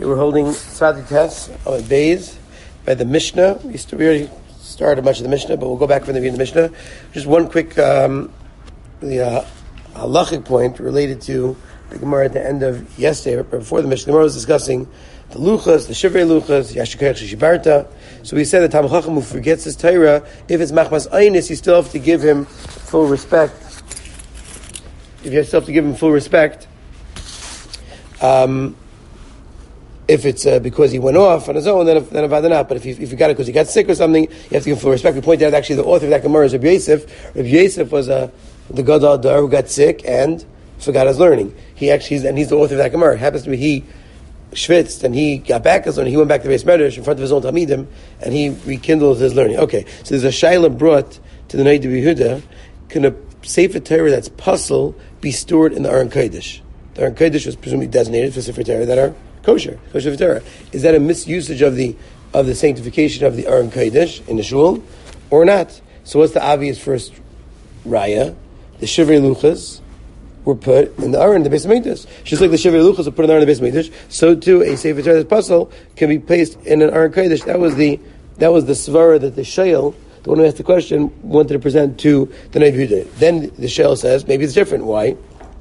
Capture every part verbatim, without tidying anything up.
Okay, we're holding Tzadi Tes on Beis by the Mishnah. We st- we already started much of the Mishnah, but we'll go back from the beginning of the Mishnah. Just one quick um, the uh, halachic point related to the Gemara at the end of yesterday, but before the Mishnah. The Gemara was discussing the luchas, the shivrei luchas, yashikayach shishibarta. So we said that Talmid Chacham who forgets his Torah, if it's machmas einis, you still have to give him full respect. If you still have to give him full respect, um, if it's uh, because he went off on his own, then then about not. But if you, if you got it because he got sick or something, you have to give him full respect. We pointed out actually the author of that Gemara is Rabbi Yosef. Rabbi Yosef was uh, the Gadol Dar who got sick and forgot his learning. He actually he's, and he's the author of that Gemara. It happens to be he schwitzed and he got back his learning. He went back to the Beis Medrash in front of his own Talmidim and he rekindled his learning. Okay, so there's a shaila brought to the Noda B'Yehuda. Can a Sefer Torah that's puzzle be stored in the Aron Kodesh? The Aron Kodesh was presumably designated for Sefer Torah that are kosher, kosher Sefer Torah. Is that a misusage of the of the sanctification of the Aron Kodesh in the shul, or not? So what's the obvious first raya? The shivrei luchas were put in the Aron, the Beis Hamikdash. Just like the shivrei luchas were put in the Aron, the Beis Hamikdash, so too a Sefer Torah that's puzzle can be placed in an Aron Kodesh. That was the that was the svara that the Shail, the one who asked the question, wanted to present to the Noda B'Yehuda. Then the Shail says maybe it's different. Why?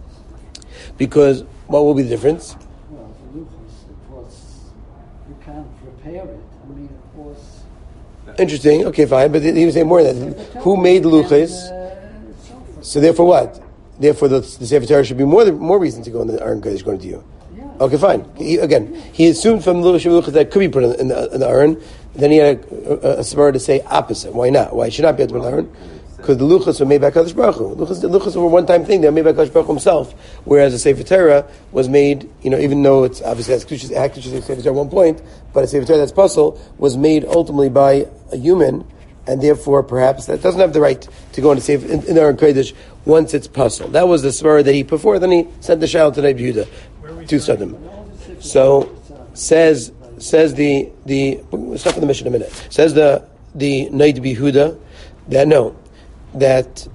Because what will be the difference? Well, the luchas, of course, you can't repair it. I mean, of course. Interesting. Okay, fine. But he was saying more than that. Who made the luchas? Uh, so therefore, what? Therefore, the, the Sefer Torah should be more more reason to go in the Aron Kodesh going to you. Yeah. Okay, fine. He, again, he assumed from the luchas that could be put in, in the, in the Aron. Then he had a, a, a svara to say opposite. Why not? Why should not be able to put in the Aron? Because the luchas were made by Kadosh Baruch Hu. Luchas, the luchas were a one-time thing. They were made by Kadosh Baruch Hu himself. Whereas the Sefer Torah was made, you know, even though it's obviously has Kedusha, had Kedusha Sefer Torah at one point, but a Sefer Torah that's puzzle was made ultimately by a human, and therefore perhaps that doesn't have the right to go into Sefer in, in the Aron Kodesh once it's puzzle. That was the svara that he put forth. Then he sent the shal to Noda B'Yehuda to Sodom. So says says the the we'll start from the Mishnah in a minute. Says the the Noda B'Yehuda that no. that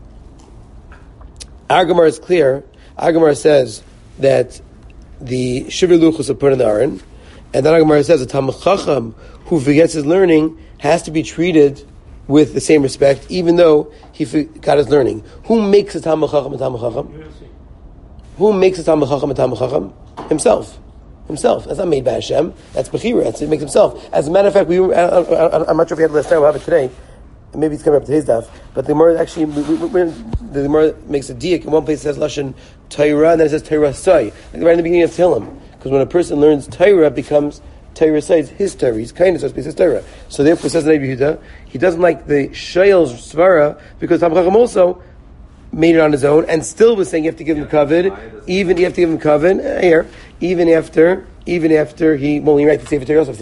our Gemara is clear. Our Gemara says that the shivrei luchos are put in the Aron, and then our Gemara says that Talmid Chacham who forgets his learning has to be treated with the same respect, even though he forgot his learning. Who makes a Talmid Chacham a Talmid Chacham? Who makes a Talmid Chacham a Talmid Chacham? Himself. Himself. That's not made by Hashem. That's Bechira. That's it makes himself. As a matter of fact, we were, I, I, I'm not sure if we had it last time. We'll have it today. Maybe it's coming up to his daf, but the Gemara actually, we, we, we, the Gemara makes a diak. In one place it says lashon Torah, and then it says Torah Sai, like right in the beginning of Tehillim. Because when a person learns Torah, it becomes Torah Sai. It's his Torah. He's kind of supposed to be his Torah. So therefore, says the Noda B'Yehuda, he doesn't like the Shail's svara because Talmid Chacham also made it on his own, and still was saying you have to give him kavod, even you have to give him kavod uh, here, even after. Even after he, well, he writes the Sefer Torah also,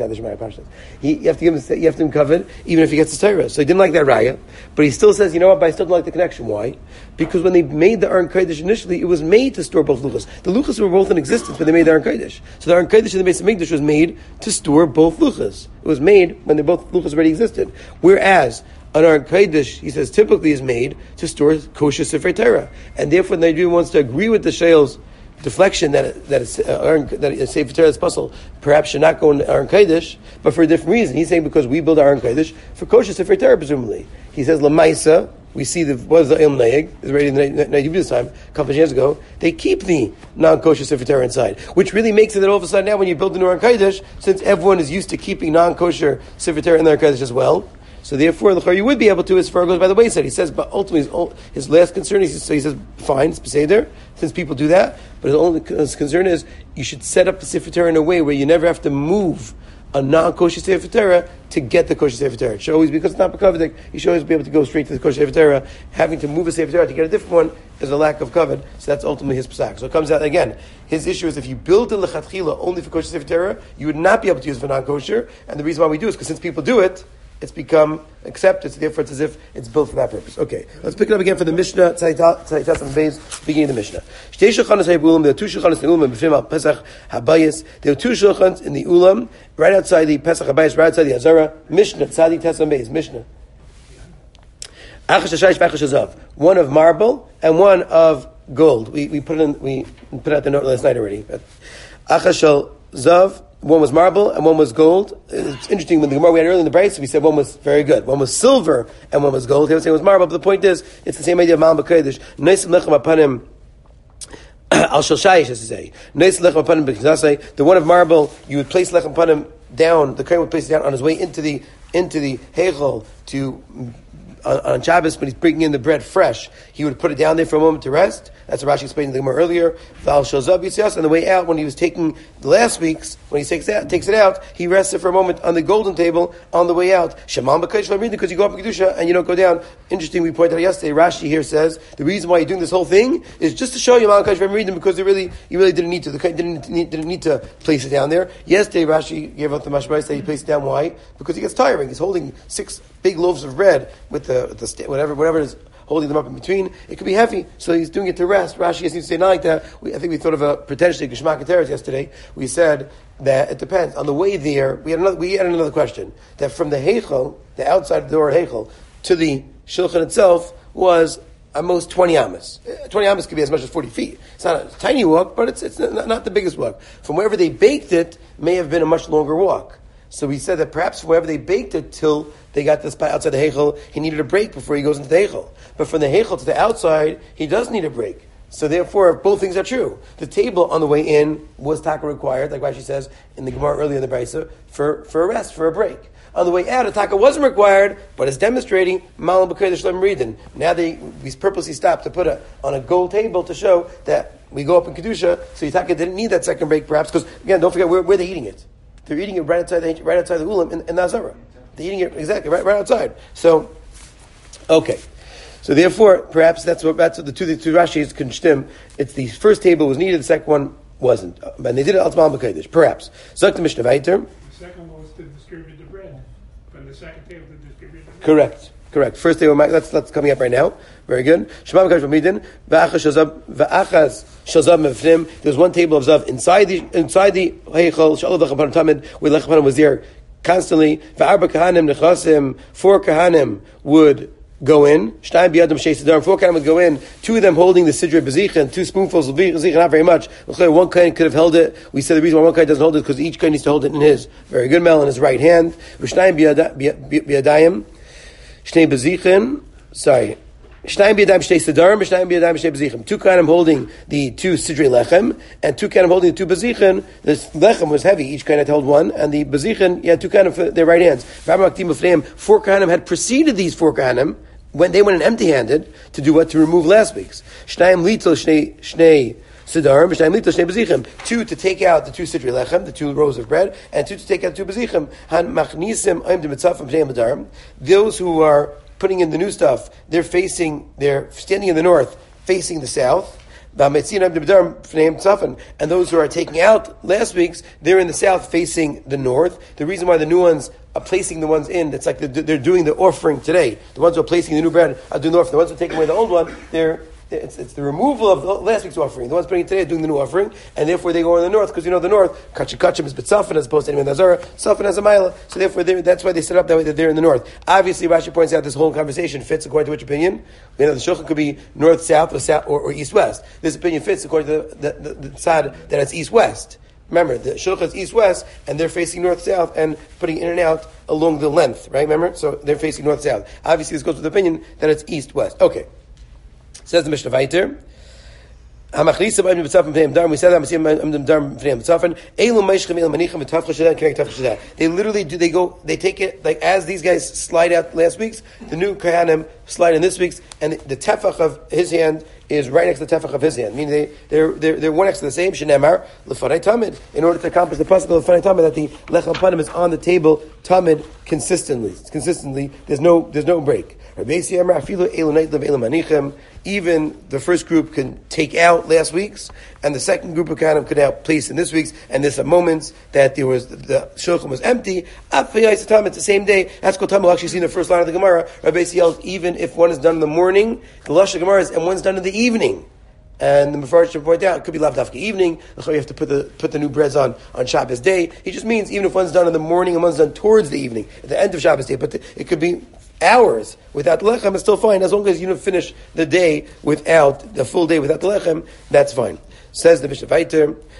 he, you have to give him, you have to give him covered, even if he gets the Torah. So he didn't like that raya, but he still says, you know what? But I still don't like the connection. Why? Because when they made the Aron Kodesh initially, it was made to store both luchas. The luchas were both in existence when they made the Aron Kodesh. So the Aron Kodesh in the Beis Hamikdash was made to store both luchas. It was made when they both luchas already existed. Whereas an Aron Kodesh, he says, typically is made to store kosher Sefer Torah, and therefore the Nigerian wants to agree with the Shail's deflection that that is uh, that a Sefer Torah that's puzzle perhaps should not go in Aron Kodesh, but for a different reason. He's saying because we build our Aron Kodesh for kosher Sefer Torah, presumably. He says Lamaisa. We see the what is the Ilm Naeg is already in the Noda B'Yehuda's time a couple of years ago. They keep the non-kosher Sefer Torah inside, which really makes it that all of a sudden now when you build a new Aron Kodesh, since everyone is used to keeping non-kosher Sefer Torah in their Aron Kodesh as well. So therefore, you would be able to, as far as goes by the wayside. He says, but ultimately, his, his last concern is, so he says, fine, it's Peseder, since people do that, but his only his concern is, you should set up the Sefer Torah in a way where you never have to move a non-kosher Sefer Torah to get the kosher Sefer Torah. It should always, because it's not Pekavidik, you should always be able to go straight to the kosher Sefer Torah. Having to move a Sefer Torah to get a different one is a lack of kavod, so that's ultimately his Pesach. So it comes out, again, his issue is if you build the Lechatchila only for kosher Sefer Torah, you would not be able to use it for non-kosher, and the reason why we do is because since people do it, it's become accepted, so therefore it's as if it's built for that purpose. Okay, let's pick it up again for the Mishnah, Tzaitas and Beis, beginning of the Mishnah. Shtei shulchanos ha'ulam, there are two shulchanos in the ulam, b'fim al Pesach habayis, there are two shulchanos in the ulam, right outside the Pesach habayis, right outside the Azara, Mishnah, Tzadi Tes and Beis, Mishnah. Achash ha'shaysh v'achash ha'zav, one of marble and one of gold. We we put it in, we put out the note last night already. Achash ha'zav one was marble and one was gold. It's interesting, when the Gemara we had earlier in the Brayso, we said one was very good. One was silver and one was gold. They would say it was marble, but the point is, it's the same idea of Ma'am B'Kodesh. Noisim lechem apanim al shoshayish, as to say. Noisim lechem apanim b'knasei. The one of marble, you would place lechem apanim down, the Kohen would place it down on his way into the into the heichal to on, on Shabbos, when he's bringing in the bread fresh, he would put it down there for a moment to rest. That's what Rashi explained in the Gemara earlier. Val Shazab Yitzhak, on the way out, when he was taking the last week's, when he takes it out, takes it out, he rested for a moment on the golden table on the way out. Shemam B'Kodesh Lamridin, because you go up in Kedusha and you don't go down. Interesting, we pointed out yesterday, Rashi here says, the reason why you're doing this whole thing is just to show you Shemam B'Kodesh Lamridin, because they really, you really didn't need to. The Kohen didn't need, didn't need to place it down there. Yesterday, Rashi gave out the mashmai, said he placed it down. Why? Because he gets tiring. He's holding six big loaves of bread with the, with the whatever, whatever it is, holding them up in between. It could be heavy, so he's doing it to rest. Rashi seems to say not like that. We, I think we thought of a potentially Geshmak Teres yesterday. We said that it depends. On the way there, we had another, we had another question. That from the Heichel, the outside door of Heichel, to the Shulchan itself was at most twenty amas. twenty amas could be as much as forty feet. It's not a tiny walk, but it's, it's not, not the biggest walk. From wherever they baked it, may have been a much longer walk. So we said that perhaps wherever they baked it till they got the spot outside the Heichel, he needed a break before he goes into the Heichel. But from the Heichel to the outside, he does need a break. So therefore, both things are true. The table on the way in was taka required, like Rashi says in the Gemara earlier in the Brayso, for, for a rest, for a break. On the way out, a taka wasn't required, but it's demonstrating Malam B'Kodesh Lamridin. Now they we purposely stopped to put it on a gold table to show that we go up in Kedusha, so Yitaka didn't need that second break perhaps, because again, don't forget, where, where they're eating it. They're eating it right outside the, right outside the Ulam in, in the Azara. They're eating it exactly right, right outside. So, okay. So therefore, perhaps that's what that's what the two the two Rashis can stem. It's the first table was needed, the second one wasn't, and they did it al Tzmal B'Kodesh. Perhaps. Zok the Mishnah Vayter. The second one was to distribute the bread. From the second table to distribute the bread. Correct. Correct. First table. That's that's coming up right now. Very good. Shema B'Kodesh B'Midin. V'achas shazab v'achas shazab mevnim. There's one table of zav inside the inside the heichal. Shalom v'chapanim tamid. Where the chapanim was there constantly. V'arba kahanim nechasim. Four kahanim would go in. Shtayim biyadam shei sidar. Four kahanim would go in. Two of them holding the sidra bezichin. Two spoonfuls of bezichin. Not very much. One kahan could have held it. We said the reason why one kahan doesn't hold it is because each kahan needs to hold it in his very good mel in his right hand. V'shtayim biyadayim. Shnei bezichin. Sorry. Shnayim biyadayim shnei sidarim. Shnayim biyadayim shnei bezichin. Two kahanim holding the two sidrei lechem, and two kahanim holding the two bezichin. The lechem was heavy. Each kahanim had held one, and the bezichin, yeah, two kahanim for their right hands. Four kahanim had preceded these four kahanim when they went in empty-handed to do what? To remove last week's. Shnayim litel shnei shnei sidarim. Shnayim litel shnei bezichim. Two to take out the two sidrei lechem, the two rows of bread, and two to take out the two bezichim. Han machnisim aim de mitzafim shnei madarim. Those who are putting in the new stuff, they're facing, they're standing in the north, facing the south. And those who are taking out last week's, they're in the south facing the north. The reason why the new ones are placing the ones in, it's like they're doing the offering today. The ones who are placing the new bread are doing the offering. The ones who are taking away the old one, they're It's, it's the removal of the last week's offering. The ones bringing it today are doing the new offering, and therefore they go in the north, because you know the north, Kachim Kachim is B'tzafin as opposed to anyone Nazara, Tzafin has a Maila, so therefore that's why they set up that way, that they're in the north. Obviously, Rashi points out this whole conversation fits according to which opinion? You know, the Shulchan could be north-south or, south, or, or east-west. This opinion fits according to the, the, the, the side that it's east-west. Remember, the Shulchan is east-west, and they're facing north-south and putting in and out along the length, right? Remember? So they're facing north-south. Obviously, this goes with the opinion that it's east-west. Okay. Says the Mishnah Vayter. We said that they literally do. They go. They take it like as these guys slide out last week's. The new Kohanim slide in this week's, and the, the tefach of his hand is right next to the tefach of his hand. Meaning they they're they're, they're one next to the same. Shenemar lefanei tamid. In order to accomplish the pasuk of lefanei tamid, that the lechem panim is on the table tamid consistently. Consistently, there's no there's no break. Even the first group can take out last week's, and the second group of kind of could now place in this week's, and there's some moments that there was the, the shulchan was empty. It's the same day. That's what we'll actually see in the first line of the Gemara. Rabbi yells, even if one is done in the morning, the Lashon Gemara is, and one's done in the evening. And the Mefarshim should point out, it could be lavdafka evening. You have to put the put the new breads on on Shabbos day. He just means even if one's done in the morning and one's done towards the evening, at the end of Shabbos day. But the, it could be hours without the lechem, it's still fine as long as you don't finish the day without the full day without the lechem. That's fine. Says the Mishnah Vayter.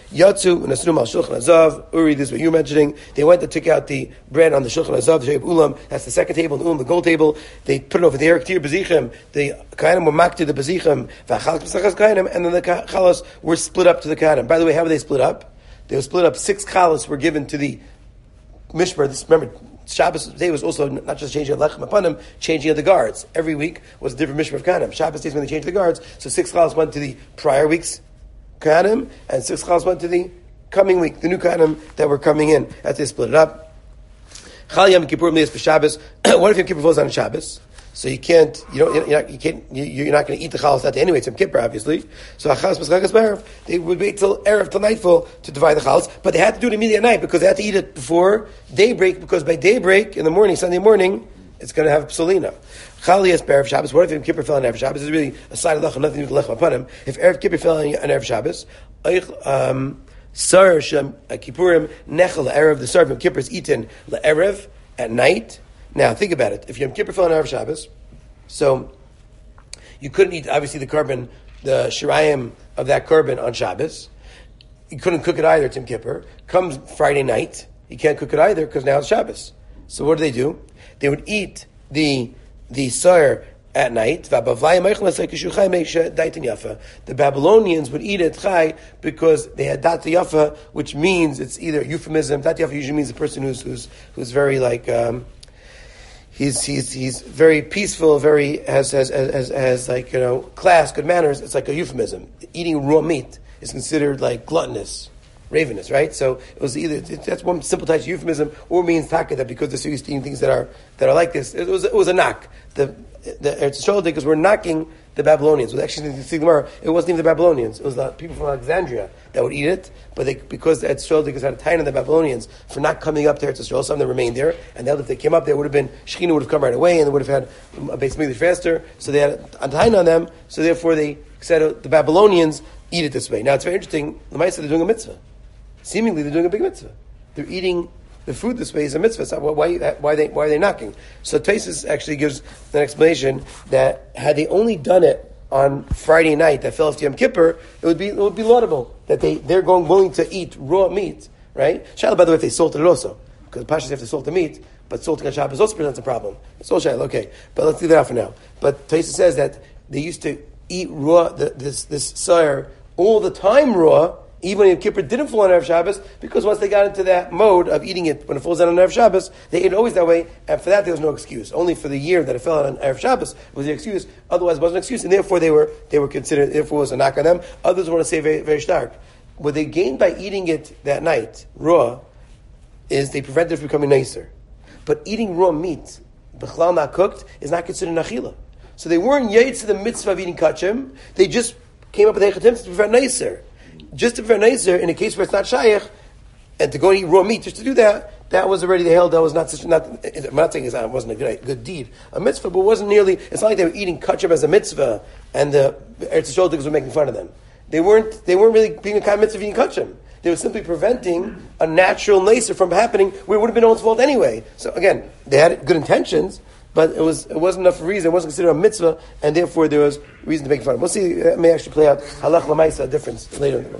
Yatsu and Asnum al Shulchan Azav. Uri, this is what you were mentioning. They went to take out the bread on the Shulchan Azav, the Shayb Ulam. That's the second table, the Ulam, the gold table. They put it over there. Ktir Bezichem. The Kainim were makti the Bezichem. V'achalak B'sachas Kainim. And then the Chalos were split up to the Kainim. By the way, how were they split up? They were split up. Six Chalos were given to the Mishmer. This, remember, Shabbos day was also not just changing the lechem upon them, changing of the guards. Every week was a different Mishmer of Kahanim. Shabbos days when they changed the guards, so six chalas went to the prior week's Kahanim, and six chalas went to the coming week, the new Kahanim that were coming in as they split it up. Chal Yom Kippur Mlias for Shabbos. What if Yom Kippur falls on Shabbos? So you can't, you don't, you're not, you can't, you're not going to eat the chalas that day anyway. It's Yom Kippur, obviously. So chalas maschakas b'erev, they would wait till erev, till nightfall to divide the chalas, but they had to do it immediately at night because they had to eat it before daybreak. Because by daybreak in the morning, Sunday morning, it's going to have psolina. Chalias b'erev Shabbos. What if Yom Kippur fell on erev Shabbos? This is really a side of lechem, nothing to do with lechem upon him. If erev Kippur fell on erev Shabbos, um, sar shem kippurim nechel erev. The sar of Yom Kippur is eaten le'erev at night. Now, think about it. If Yom Kippur fell on Erev Shabbos, so you couldn't eat, obviously, the korban, the shirayim of that korban on Shabbos. You couldn't cook it either, it's Yom Kippur. Comes Friday night, you can't cook it either because now it's Shabbos. So what do they do? They would eat the the sar at night. The Babylonians would eat it chai because they had dat yafa, which means it's either euphemism. Dat yafa usually means a person who's who's who's very like... Um, He's he's he's very peaceful, very has has has has like you know class, good manners. It's like a euphemism. Eating raw meat is considered like gluttonous, ravenous, right? So it was either that's one simple type of euphemism, or means taka that because they're used to eating things that are that are like this. It was it was a knock. The the Eretz Yisrael because we're knocking the Babylonians. Well, actually, the Sigmar, it wasn't even the Babylonians. It was the people from Alexandria that would eat it, but they, because the Eretz Yisrael had a tie on the Babylonians for not coming up to Eretz Yisrael, some of them remained there, and then if they came up, there would have been, Shechina would have come right away, and they would have had a Beis Mikdash faster, so they had a tie on them, so therefore they said uh, the Babylonians eat it this way. Now, it's very interesting, the Maisa, they're doing a mitzvah. Seemingly, they're doing a big mitzvah. They're eating the food this way is a mitzvah. So why, why, are they, why are they knocking? So Taisus actually gives an explanation that had they only done it on Friday night that fell to Yom Kippur, it would be it would be laudable that they they're going willing to eat raw meat, right? Shaila, by the way, if they salted it also, because the Pashas have to salt the meat, but salting on Shabbos also presents a problem. It's all Shaila, okay, but let's leave that out for now. But Taisus says that they used to eat raw the, this this sire all the time raw. Even when Yom Kippur didn't fall on Erev Shabbos, because once they got into that mode of eating it when it falls down on Erev Shabbos, they ate it always that way, and for that there was no excuse. Only for the year that it fell on Erev Shabbos was the excuse, otherwise it wasn't an excuse, and therefore they were they were considered, therefore it was a knock on them. Others want to say very, very stark. What they gained by eating it that night, raw, is they prevented it from becoming nicer. But eating raw meat, b'chlal not cooked, is not considered nachila. So they weren't yaitz to the mitzvah of eating kachim, they just came up with hechatim to prevent nicer. Just to prevent Nezer, in a case where it's not shaykh, and to go and eat raw meat, just to do that, that was already the hell, that was not such, not, I'm not saying it wasn't a good, good deed, a mitzvah, but it wasn't nearly, it's not like they were eating kachim as a mitzvah, and the Eretz Yisrael were making fun of them. They weren't, they weren't really being a kind of mitzvah eating kachim. They were simply preventing a natural Nezer from happening, where it would have been no one's fault anyway. So again, they had good intentions, but it was it wasn't enough reason. It wasn't considered a mitzvah, and therefore there was reason to make fun of. We'll see. It may actually play out halach lamaisa a difference later in the book.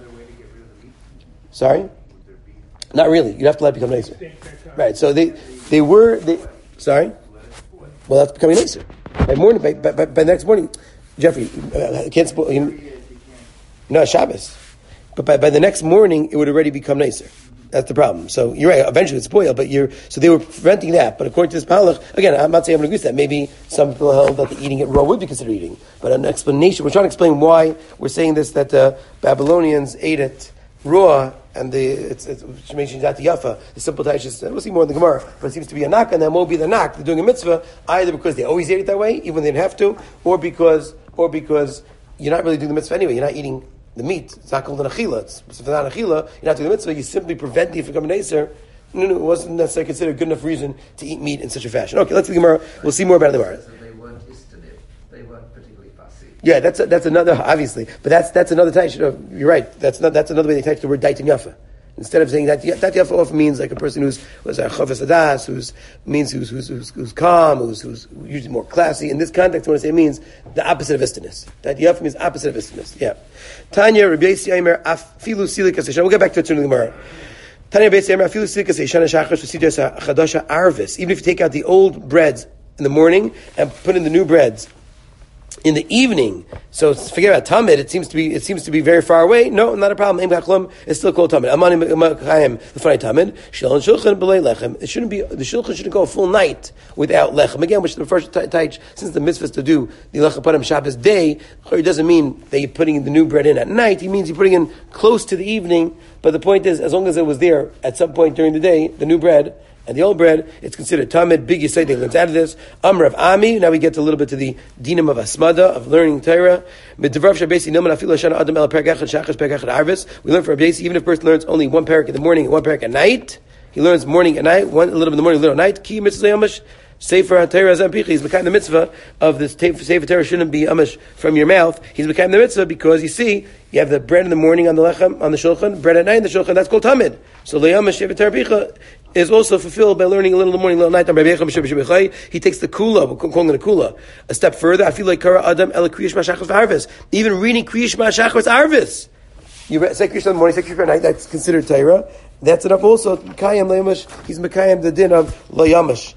Sorry, not really. You'd have to let it become nicer, right? So they they were they. Sorry, well that's becoming nicer. By morning, by by, by, by next morning, Jeffrey, uh, can't spoil. You know, no Shabbos, but by, by the next morning it would already become nicer. That's the problem. So you're right. Eventually it's spoiled, but you're so they were preventing that. But according to this palach, again, I'm not saying I'm going to agree with that. Maybe some people held that the eating it raw would be considered eating. But an explanation, we're trying to explain why we're saying this, that the Babylonians ate it raw, and the it's it's mentioned that the yafa, the simple taishes. We'll see more in the Gemara, but it seems to be a knock, and that won't be the knock. They're doing a mitzvah either because they always ate it that way, even when they didn't have to, or because or because you're not really doing the mitzvah anyway. You're not eating the meat. It's not called an achila. It's, if it's not an achila, you're not doing the mitzvah. You simply prevent it from becoming neser. No, no, it wasn't necessarily considered good enough reason to eat meat in such a fashion. Okay, let's see the Gemara. We'll see more about it in the Gemara. So they weren't istanim. They weren't particularly fussy. Yeah, that's a, that's another obviously, but that's that's another type. You're right. That's not that's another way they touch the word daitin yafa. Instead of saying that, that Yafa often means like a person who's was a Chavas Adas, who's means who's who's who's, who's calm, who's who's usually more classy. In this context, when I say it means the opposite of istiness. That Yafa means opposite of istiness. Yeah. Tanya Rabbi Yossi Aimer Afilu Silikas We'll get back to it soon in the Gemara. Tanya Rabbi Yossi Aimer Afilu Silikas Shana Shachar Shasidas Chadasha Arvis. Even if you take out the old breads in the morning and put in the new breads in the evening, so forget about Tamid. It seems to be it seems to be very far away. No, not a problem. It's still called Tamid. It shouldn't be the shulchan shouldn't go a full night without lechem. Again, which the first taich, since the mitzvah is to do the lechem panim Shabbos day, it doesn't mean that you're putting the new bread in at night. He means you're putting in close to the evening. But the point is, as long as it was there at some point during the day, the new bread and the old bread, it's considered Tamid. Big Yisai that learns out of this. Amr of Ami. Now we get a little bit to the dinam of Asmada, of learning Torah. We learn for Abdesi, even if a person learns only one parak in the morning and one parak at night, he learns morning and night, one a little bit in the morning, a little at night. Ki mitzvah yamash. Sefer Torah Zampichi. He's becoming the mitzvah of this Sefer Torah shouldn't be amish from your mouth. He's becoming the mitzvah because you see, you have the bread in the morning on the lechem, on the shulchan, bread at night in the shulchan. That's called Tamid. So Le'amash Sefer Torah Picha is also fulfilled by learning a little in the morning, a little at night. He takes the kula, we're calling it a kula, a step further. I feel like Kara Adam El Kriyish Mashachos Arvis. Even reading Kriyish Mashachos Arvis. You say Kriyish in the morning, say Kriyish at night, that's considered Torah. That's enough also. Mekayim Le'amash, he's Mekayim the din of Le'amash.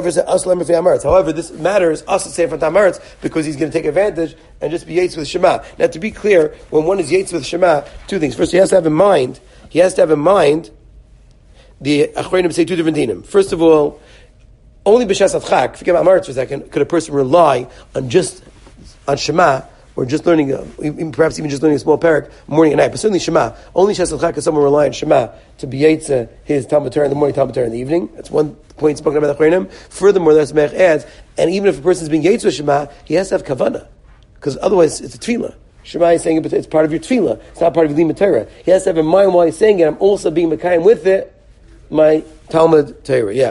However, this matters us to say from Tamaritz because he's going to take advantage and just be Yates with Shema. Now, to be clear, when one is Yates with Shema, two things. First, he has to have in mind, he has to have in mind, the Achronim say two different dinim. First of all, only b'shas adchak, forget about Amaritz for a second, could a person rely on just, on Shema, or just learning, uh, perhaps even just learning a small parak morning and night, but certainly Shema. Only Shas Al-Chak can someone rely on Shema to be Yetza his Talmud Torah in the morning, Talmud Torah in the evening. That's one point spoken about the Chayrim. Furthermore, the Mech adds, and even if a person is being Yetza with Shema, he has to have Kavanah, because otherwise it's a tefillah. Shema is saying it, but it's part of your tefillah. It's not part of your Limud Torah. He has to have in mind while he's saying it, I'm also being Mekayim with it, my Talmud Torah. Yeah.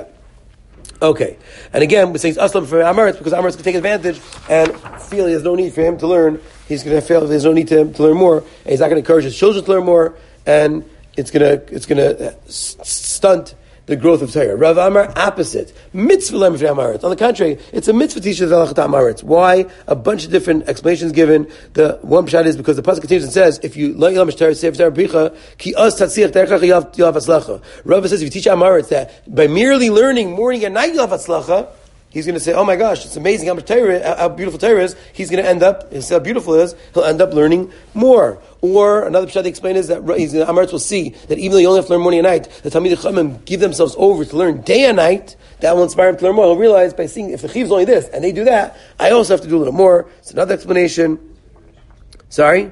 Okay, and again, we're saying Aslam for Amaritz because Amaritz can take advantage and feel there's no need for him to learn. He's going to feel there's no need to, to learn more, and he's not going to encourage his children to learn more, and it's going to it's going to stunt the growth of Torah. Rav Amar, opposite. Mitzvah learning for Amaritz. On the contrary, it's a mitzvah teacher the Halachat Amaritz. Why? A bunch of different explanations given. The one pshat is because the pasuk continues and says, if you learn Yom Torah, Sefer Torah Bricha, ki az tatzich derechach you'll have atzlacha. Rav says, if you teach Amaritz that by merely learning morning and night you'll have atzlacha, he's going to say, oh my gosh, it's amazing how much Torah, how beautiful Torah is. He's going to end up, he'll see how beautiful it is, he'll end up learning more. Or another pshat they explain is that he's going to, Amaritz will see that even though you only have to learn morning and night, the Talmidei Chachamim give themselves over to learn day and night. That will inspire him to learn more. He'll realize by seeing if the Chiv is only this and they do that, I also have to do a little more. It's another explanation. Sorry?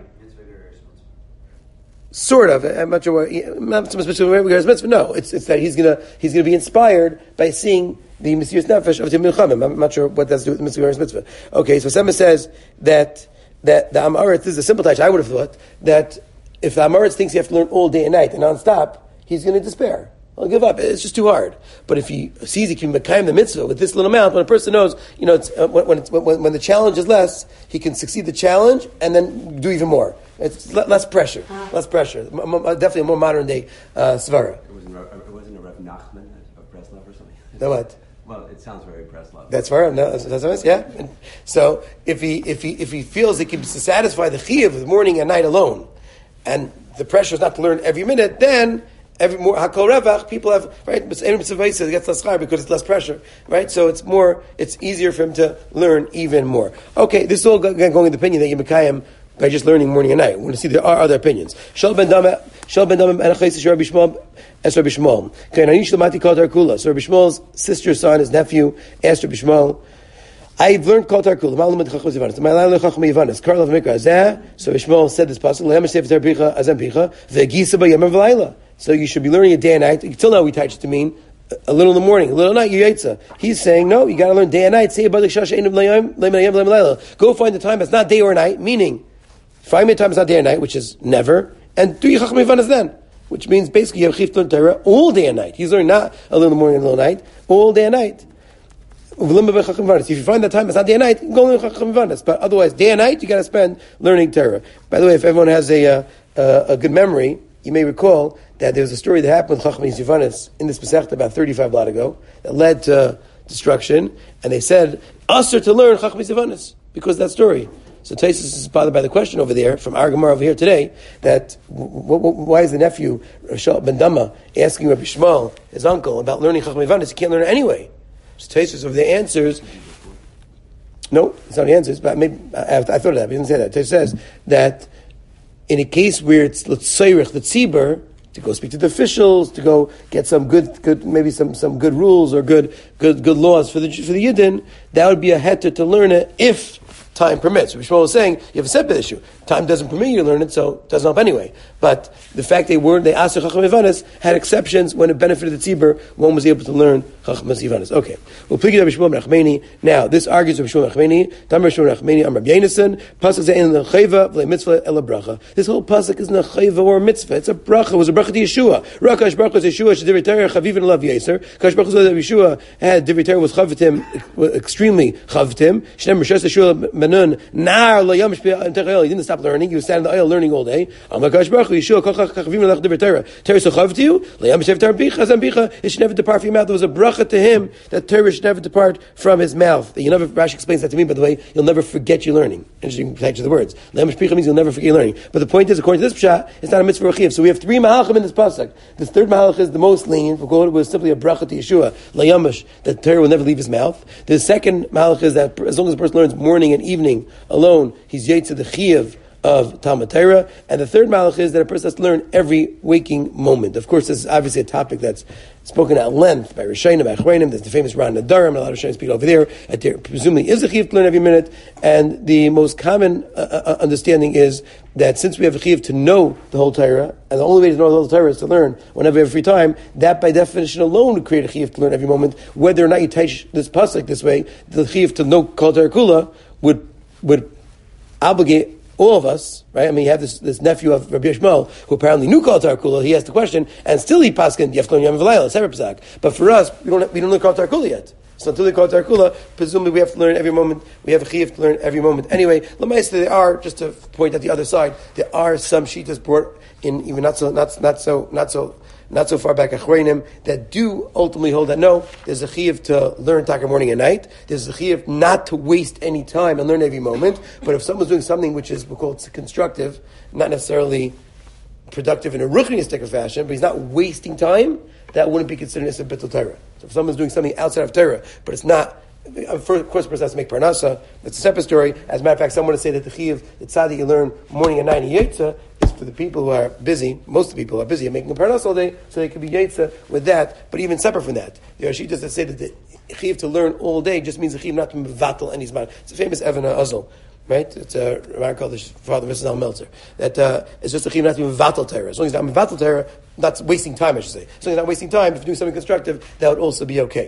Sort of. I'm not sure what, not so much regards mitzvah. No, it's it's that he's gonna he's gonna be inspired by seeing the Mesiras Nefesh of Talmidei Chachamim. I'm not sure what that's to do with the mitzvah mitzvah. Okay, so Sema says that that the Amaritz, this is a simple touch. I would have thought that if the Amaritz thinks you have to learn all day and night and non-stop, he's going to despair. I'll give up. It's just too hard. But if he sees he can Mekayim the mitzvah with this little amount, when a person knows, you know, it's, uh, when, when, it's, when, when the challenge is less, he can succeed the challenge and then do even more. It's le- less pressure. Uh, less pressure. M- m- definitely a more modern day uh, svara. It wasn't, it wasn't a Rev Nachman of Breslov or something? The what? Well, it sounds very Breslov. That's fair. No, that's, that's nice. Yeah. And so if he if he if he feels he can satisfy the chiyuv of morning and night alone, and the pressure is not to learn every minute, then every more hakol revach people have right. But any mitzvah gets less schar because it's less pressure, right? So it's more. It's easier for him to learn even more. Okay, this is all going in the opinion that you mekayim by just learning morning and night. We want to see there are other opinions. Shal ben Dama, Shal ben Dama, and Achayis Rabbi Shmuel, and Rabbi Shmuel. Okay, Nanish Lamati called Kula. So Rabbi Shmuel's sister, son, his nephew, asked Rabbi Shmuel, I've learned Kol Kula. Ma'alim Chachmas Yivanis. Ma'alim Chachmas Yivanis. Karlav Mikra Azeh. So Rabbi Shmuel said this passage. Le'am Sefer Torah Bricha Azem Bricha. Ve'gisa b'yamim v'layla. So you should be learning it day and night. Until now we touched it to mean a little in the morning, a little at night, you yaitza. He's saying, no, you got to learn day and night. Say about the shash ein layim layim layim. Go find the time that's not day or night, meaning find me a time that's not day or night, which is never, and do your Chacham Yivanis then. Which means basically you have Chif learn Torah all day and night. He's learning not a little in the morning and a little at night, all day and night. If you find that time it's not day and night, go learn Chacham Yivanis. But otherwise, day and night, you got to spend learning Torah. By the way, if everyone has a uh, uh, a good memory, you may recall that there was a story that happened with Chacham Yisvanis in this Masechta about thirty-five blot ago that led to destruction, and they said, Asr to learn Chacham Yisvanis because of that story. So Taisus is bothered by the question over there, from our Gemara over here today, that w- w- why is the nephew, Rashal ben Dama, asking Rabbi Shmuel, his uncle, about learning Chacham Yisvanis? He can't learn it anyway. So Taisus over there answers, no, it's not the answers, but maybe, I, I thought of that, but he didn't say that. Taisus says that in a case where it's l'tzayrich, the tzibur, to go speak to the officials, to go get some good, good, maybe some, some good rules or good, good, good laws for the for the Yidden, that would be a heter to learn it if time permits. Rabbi Shmuel was saying you have a separate issue. Time doesn't permit you to learn it, so it doesn't help anyway. But the fact they weren't, they asked Chacham Yisvanis had exceptions when it benefited the tzibur. One was able to learn Chacham Yisvanis. Okay. Well, please Rabbi Shmuel ben Achmeni. Now, this argues Rabbi Shmuel ben Achmeni. Tamar Shmuel ben Achmeni. Am Rabbi Yonasan. Pasuk ze'en lechayva v'le mitzvah ela bracha. This whole pasuk is not chayva or mitzvah. It's a bracha. It was a bracha to Yeshua. Rakash bracha is Yeshua. Shedivrei Torah chavivin alav yeser. Kash bracha is Yeshua had divrei Torah was chavitim, extremely chavitim. Shnem rishas Yeshua menun nar lo yamish b'yam. He didn't stop learning. He was standing in the aisle learning all day. Amakash baruch Hu, Yeshua kol chachavim alach divrei Torah. Torah so chav to you. Le'yam shev tar bicha zam bicha. It should never depart from your mouth. There was a bracha to him that Torah should never depart from his mouth. You never. Rashi explains that to me. By the way, you'll never forget your learning. Interesting connection to the words. Le'yam bicha means you'll never forget your learning. But the point is, according to this pshat, it's not a mitzvah rechiv. So we have three mahalchim in this pasuk. This third mahalch is the most lenient. We'll call it was simply a bracha to Yeshua. Le'yamish that Torah will never leave his mouth. The second mahalch is that as long as a person learns morning and evening alone, he's yetz the chiyuv of Talmud Torah. And the third malach is that a person has to learn every waking moment. Of course, this is obviously a topic that's spoken at length by Rishonim, by Achronim. There's the famous Ran Nadarim, a lot of Rishonim speak over there. At there presumably is a chiyuv to learn every minute. And the most common uh, understanding is that since we have a chiyuv to know the whole Torah, and the only way to know the whole Torah is to learn whenever we have free time, that by definition alone would create a chiyuv to learn every moment. Whether or not you teach this pasuk this way, the chiyuv to know Kol Torah Kula would would obligate all of us, right? I mean, you have this, this nephew of Rabbi Yishmael, who apparently knew Kol Torah Kula. He asked the question, and still he paskin, you have to learn Yom V'Layla, separate psak. But for us, we don't we don't learn Kol Torah Kula yet. So until we Kol Torah Kula, presumably we have to learn every moment. We have a chiyuv to learn every moment. Anyway, L'maisa, there are, just to point at the other side, there are some shitas brought in, even not so, not not so, not so. Not so far back Achronim that do ultimately hold that no, there's a chiyuv to learn Taka morning and night. There's a chiyuv not to waste any time and learn every moment. But if someone's doing something which is, we'll call it constructive, not necessarily productive in a ruchnistic fashion, but he's not wasting time, that wouldn't be considered as a bittul Torah. So if someone's doing something outside of Torah, but it's not, of course, the person has to make parnasa. That's a separate story. As a matter of fact, someone would say that the chiyuv, the tzaddik you learn morning and night in Yetza, is for the people who are busy. Most of the people are busy and making a parnasa all day, so they could be Yetza with that. But even separate from that, there are shittas that say that the chiyuv to learn all day just means the chiyuv not to mevatel any zman. It's a famous Evan Azal, right? It's a remark called the father Missus Al Meltzer. That uh, it's just a chiyuv not to mevatel Torah. As long as it's not mevatel Torah, that's wasting time, I should say. As long as not wasting time, if you're doing something constructive, that would also be okay.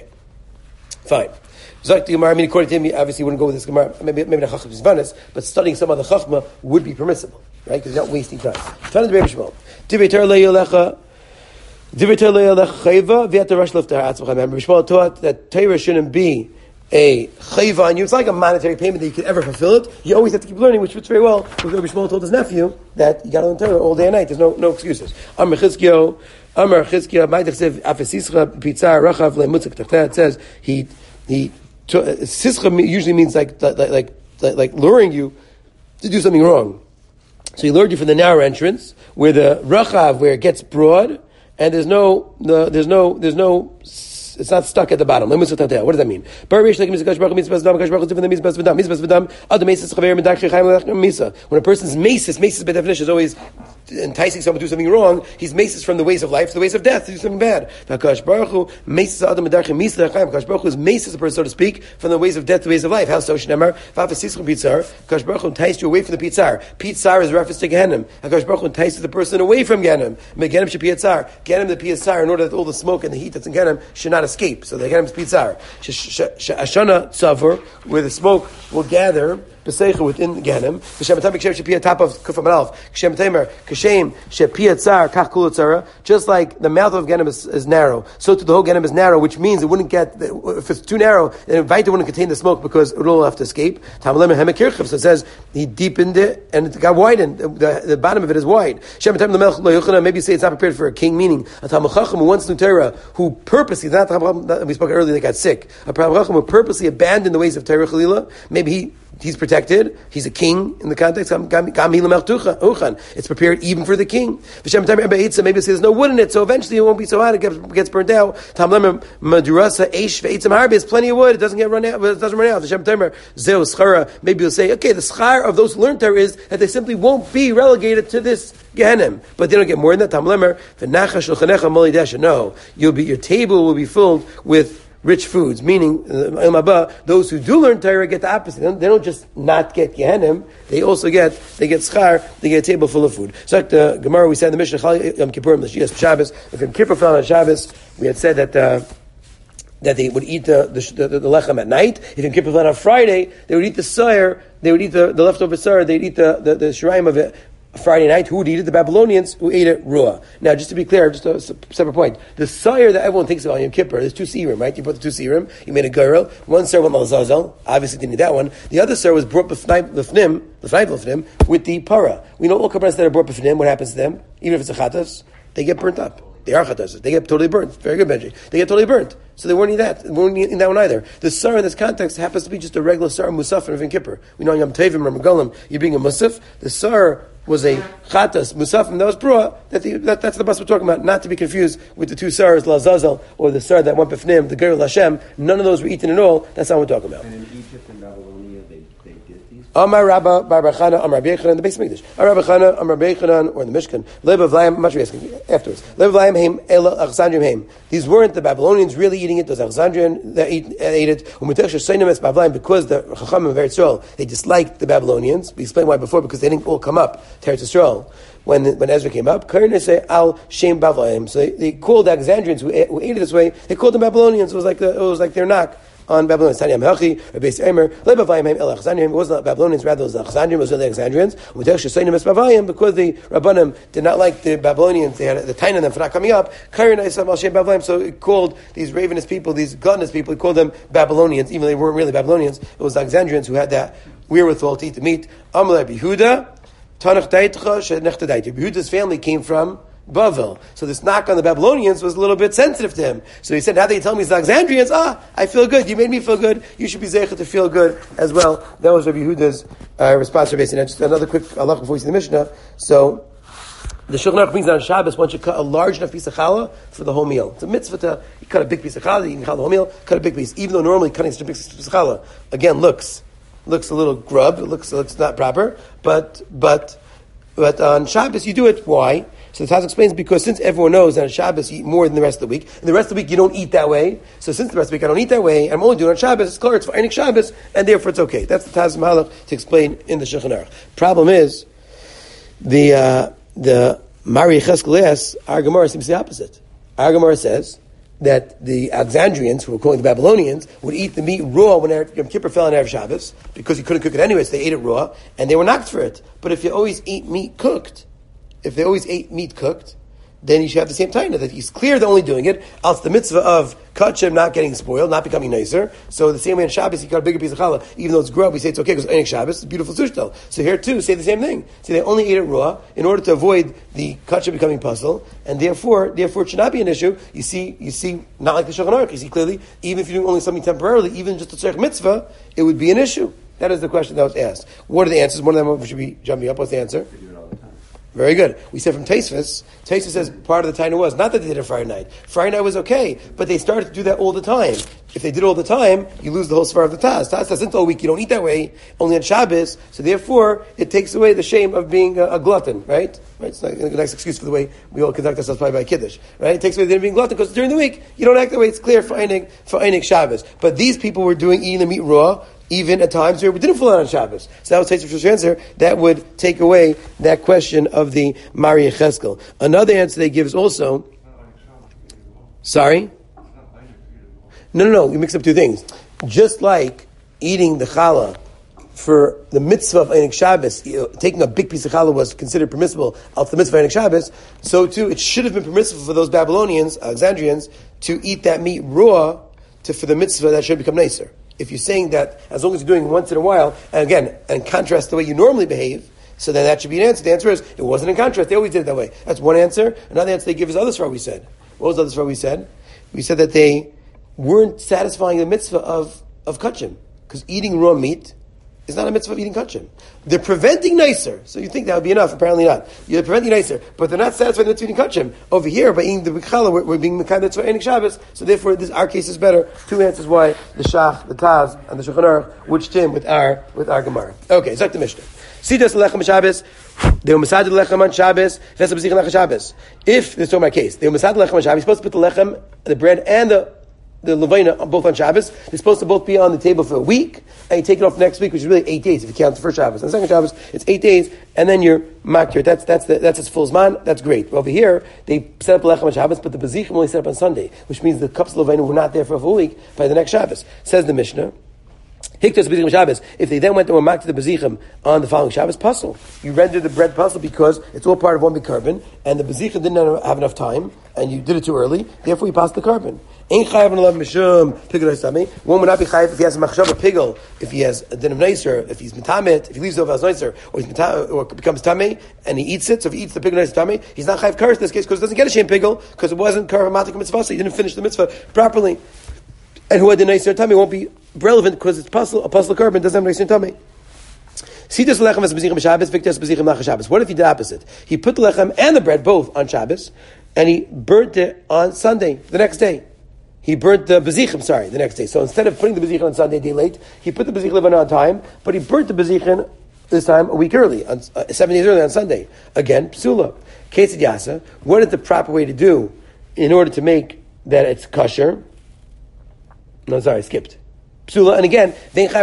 Fine. Zok the Gemara, I mean, according to him, obviously, he wouldn't go with this Gemara. Maybe, maybe not Chacham Yisvanis, but studying some other Chachma would be permissible, right? Because you're not wasting time. Tana Rabbi Shmuel. Divrei Torah le'yalecha, Divrei Torah le'yalecha chayva, v'yata rash leftar atzmach. Rabbi Shmuel taught that Torah shouldn't be a chayva on you. It's not like a monetary payment that you could ever fulfill it. You always have to keep learning, which fits very well with Rabbi Shmuel told his nephew that you got to learn Torah all day and night. There's no no excuses. Amar Chizkiyo, Amar Chizkiyo, Ma'idachsev afesischa pitzar rachav le'mutzik tachta. It says he he. Sischa usually means like like, like like like luring you to do something wrong. So he lured you from the narrow entrance where the rachav, where it gets broad, and there's no, no there's no there's no it's not stuck at the bottom. What does that mean? When a person's maces, maces by definition is always enticing someone to do something wrong. He's maces from the ways of life to the ways of death to do something bad. Hakadosh Baruch Hu maces Adam Medarchim Misa. Hakadosh Baruch Hu is maces a person, so to speak, from the ways of death to the ways of life. How so? Shnemar Vafasischa Pitzar. Hakadosh Baruch Hu enticed you away from the Pitzar. Pitzar is a reference to Gehenim. Hakadosh Baruch Hu entices the person away from Gehenim. Gehenim should Pitzar. Gehenim the Pitzar in order that all the smoke and the heat that's in Gehenim should not escape. So the Gehenim is Pitzar. Ashana Tzavur, where the smoke will gather. b'seicha within Gehenim. V'shem atam b'kshem shepia top of kufam alf. Kshem tamer kashem shepia tzar kach kula tzara. Just like the mouth of Gehenim is, is narrow, so too the whole Gehenim is narrow, which means it wouldn't get. If it's too narrow, then Vaita wouldn't contain the smoke because it would all have to escape. Tam lemer hemekirchav. So it says he deepened it and it got widened. The, the bottom of it is wide. Shem atam lemelch lo yochana. Maybe you say it's not prepared for a king, meaning a Talmid Chacham who wants new Torah, who purposely not we spoke earlier they got sick. A Talmid Chacham who purposely abandoned the ways of Torah Chalila. Maybe he. He's protected. He's a king in the context. It's prepared even for the king. Maybe say there's no wood in it, so eventually it won't be so hot. It gets, gets burnt out. There's plenty of wood. It doesn't get run out. It doesn't run out. Maybe you'll say, okay, the schar of those who learn Torah is that they simply won't be relegated to this Gehenim, but they don't get more than that. No, you'll be your table will be filled with rich foods, meaning uh, those who do learn Torah get the opposite. They don't, they don't just not get Gehenim; they also get they get schar. They get a table full of food. So, like the Gemara, we said in the Mishnah, Yom Kippur, Mashiach Shabbos. If Yom Kippur fell on Shabbos, we had said that uh, that they would eat the the, the, the lechem at night. If Yom Kippur fell on Friday, they would eat the sayr. They would eat the, the leftover sayr. They'd eat the the, the shiraim of it. Friday night, who would eat it? The Babylonians, who ate it raw. Now, just to be clear, just a separate point. The sayr that everyone thinks about on Yom Kippur, there's two serim, right? You brought the two serim, you made a girl. One sayr went Malzazel, obviously didn't need that one. The other sayr was brought b'fnim, b'fnim, with the para. We know all kabbalas that are brought b'fnim, what happens to them? Even if it's a chatas, they get burnt up. They are chatas. They get totally burnt. Very good, Benji. They get totally burnt. So they weren't eating that. They weren't eating that one either. The sayr in this context happens to be just a regular sayr musaf of Yom Kippur. We know on Yom Tevim or Megalim, you're being a musaf. The sayr was a chatas musafim that was brua. That, the, that that's the bus we're talking about. Not to be confused with the two sars lazazel or the sar that went b'fnim, the gerul Hashem. None of those were eaten at all. That's not what we're talking about. And in Egypt and Babylonia, they, they did these. Amar Rabba Bar Bar Chana Amar Rabbi Yechanan, the base Mikdash. Amar Rabbi Chana Amar Rabbi Yechanan, or in the Mishkan. Lev of Layim. Much asking afterwards. Lev of Layim Haim Ela Achzandrim Haim. These weren't the Babylonians really eating it. Those Achzandrian that ate, ate it. Because the Chachamim of Eretz Yisrael, they disliked the Babylonians. We explained why before, because they didn't all come up to Eretz Yisrael. When when Ezra came up, Karna say Al Shem Bavlaim. So they, they called the Alexandrians who ate, who ate it this way. They called them Babylonians. It was like the, it was like their knock on Babylonians. Tanya Melchi, Rabbi Eimer, Lebavayim El Alexandrian. It wasn't Babylonians, rather it was the Alexandrians. It was the Alexandrians. Because the Rabbanim did not like the Babylonians. They had the tain on them for not coming up. Karna say Al Shem Bavlaim. So it called these ravenous people, these gluttonous people, it called them Babylonians, even though they weren't really Babylonians. It was the Alexandrians who had that wherewithal to eat the meat. Amalei Yehuda. Yehuda's family came from Bavel. So this knock on the Babylonians was a little bit sensitive to him. So he said, now that you tell me it's the Alexandrians, ah, I feel good. You made me feel good. You should be zeicha to feel good as well. That was Rabbi Yehuda's uh, response to Rabbi. And just another quick halach before we see the Mishnah. So the Shulchan Aruch brings that on Shabbos, one should cut a large enough piece of challah for the whole meal. It's a mitzvah to you cut a big piece of challah, you can challah the whole meal, cut a big piece. Even though normally cutting such a big piece of challah, again, looks looks a little grub, it looks, it looks not proper, but, but, but on Shabbos you do it. Why? So the Taz explains, because since everyone knows that on Shabbos you eat more than the rest of the week, and the rest of the week you don't eat that way, so since the rest of the week I don't eat that way, I'm only doing it on Shabbos, it's clear, it's for Einik Shabbos, and therefore it's okay. That's the Taz Mahalach to explain in the Shulchan Aruch. Problem is, the, uh, the Mari Cheskel, our Gemara seems the opposite. Our Gemara says that the Alexandrians, who were calling the Babylonians, would eat the meat raw when Yom Kippur fell on Erev Shabbos, because you couldn't cook it anyway, so they ate it raw, and they were knocked for it. But if you always eat meat cooked, if they always ate meat cooked, then you should have the same taina, that he's clear they're only doing it, else the mitzvah of kachim not getting spoiled, not becoming nicer. So the same way on Shabbos, you cut a bigger piece of challah, even though it's grub, we say it's okay because Einik Shabbos, it's beautiful sushtel. So here too, say the same thing. Say they only ate it raw in order to avoid the kachim becoming puzzle, and therefore, therefore it should not be an issue. You see, you see, not like the Shulchan Aruch, you see clearly, even if you're doing only something temporarily, even just a tzarech mitzvah, it would be an issue. That is the question that was asked. What are the answers? One of them should be jumping up. What's the answer? Very good. We said from Tosfos, Tosfos says part of the time was not that they did it Friday night. Friday night was okay, but they started to do that all the time. If they did it all the time, you lose the whole svar of the Taz. Taz says all week you don't eat that way, only on Shabbos. So therefore, it takes away the shame of being a, a glutton, right? Right? It's not a nice excuse for the way we all conduct ourselves probably by Kiddush, right? It takes away the being glutton because during the week you don't act that way. It's clear for Einik for Einik Shabbos. But these people were doing eating the meat raw, even at times where we didn't fall out on Shabbos. So that was Tosfos' answer. That would take away that question of the Mari Cheskel. Another answer they give is also, sorry? No, no, no, you mix up two things. Just like eating the challah for the mitzvah of Einik Shabbos, you know, taking a big piece of challah was considered permissible of the mitzvah of Einik Shabbos, so too it should have been permissible for those Babylonians, Alexandrians, to eat that meat raw to, for the mitzvah that should become nicer. If you're saying that as long as you're doing it once in a while, and again, in contrast to the way you normally behave, so then that should be an answer. The answer is, it wasn't in contrast, they always did it that way. That's one answer. Another answer they give is other svara we said. What was the other svara we said? We said that they weren't satisfying the mitzvah of, of kachim, because eating raw meat is not a mitzvah of eating kachim. They're preventing nicer. So you think that would be enough? Apparently not. You're preventing nicer, but they're not satisfying the mitzvah of eating kachim. Over here, by eating the b'chala, we're, we're being mekayim mitzvah Einik Shabbos. So therefore, this, our case is better. Two answers why the Shach, the Taz, and the Shulchan Aruch would stem with our with our Gemara. Okay, Zok the Mishnah. Sidas lechem Shabbos. They were masad lechem on Shabbos. Vesa b'zichem lechem Shabbos. If this is my case, they were masad lechem on Shabbos. You're supposed to put the lechem, the bread, and the the levina both on Shabbos. They're supposed to both be on the table for a week, and you take it off next week, which is really eight days if you count the first Shabbos. And the second Shabbos, it's eight days, and then you're makir. That's that's the, that's its full zman. That's great. Over here, they set up lechem on Shabbos, but the bezichim only set up on Sunday, which means the cups of levina were not there for a full week by the next Shabbos. Says the Mishnah. Hiktas bezichim Shabbos. If they then went to a makir the bezichim on the following Shabbos, puzzle. You render the bread puzzle because it's all part of one big carbon, and the bezichim didn't have enough time, and you did it too early. Therefore, you passed the carbon. Ain't chayav and love mishum pigel tummy. One would not be chayav if he has a machshav a pigel, if he has a din of nicer, if he's mitamet, if he leaves it over as nicer, or he's mita, or becomes tummy and he eats it. So if he eats the pigel nicer tummy, he's not chayav kares in this case because he doesn't get a shame pigel because it wasn't karev matik mitzvah, so he didn't finish the mitzvah properly. And who had the nicer tummy won't be relevant because it's puzzle a puzzle carbon doesn't have nicer tummy. Sitas lechem as bezichim Shabbos, victas bezichim nach Shabbos. What if he did the opposite? He put the lechem and the bread both on Shabbos, and he burnt it on Sunday the next day. He burnt the bezichim, sorry, the next day. So instead of putting the bezichim on Sunday a day late, he put the bezichim on time, but he burnt the bezichim this time a week early, on, uh, seven days early on Sunday. Again, psula. Ketzid yasa. What is the proper way to do in order to make that it's kosher? No, sorry, I skipped. Psula, and again,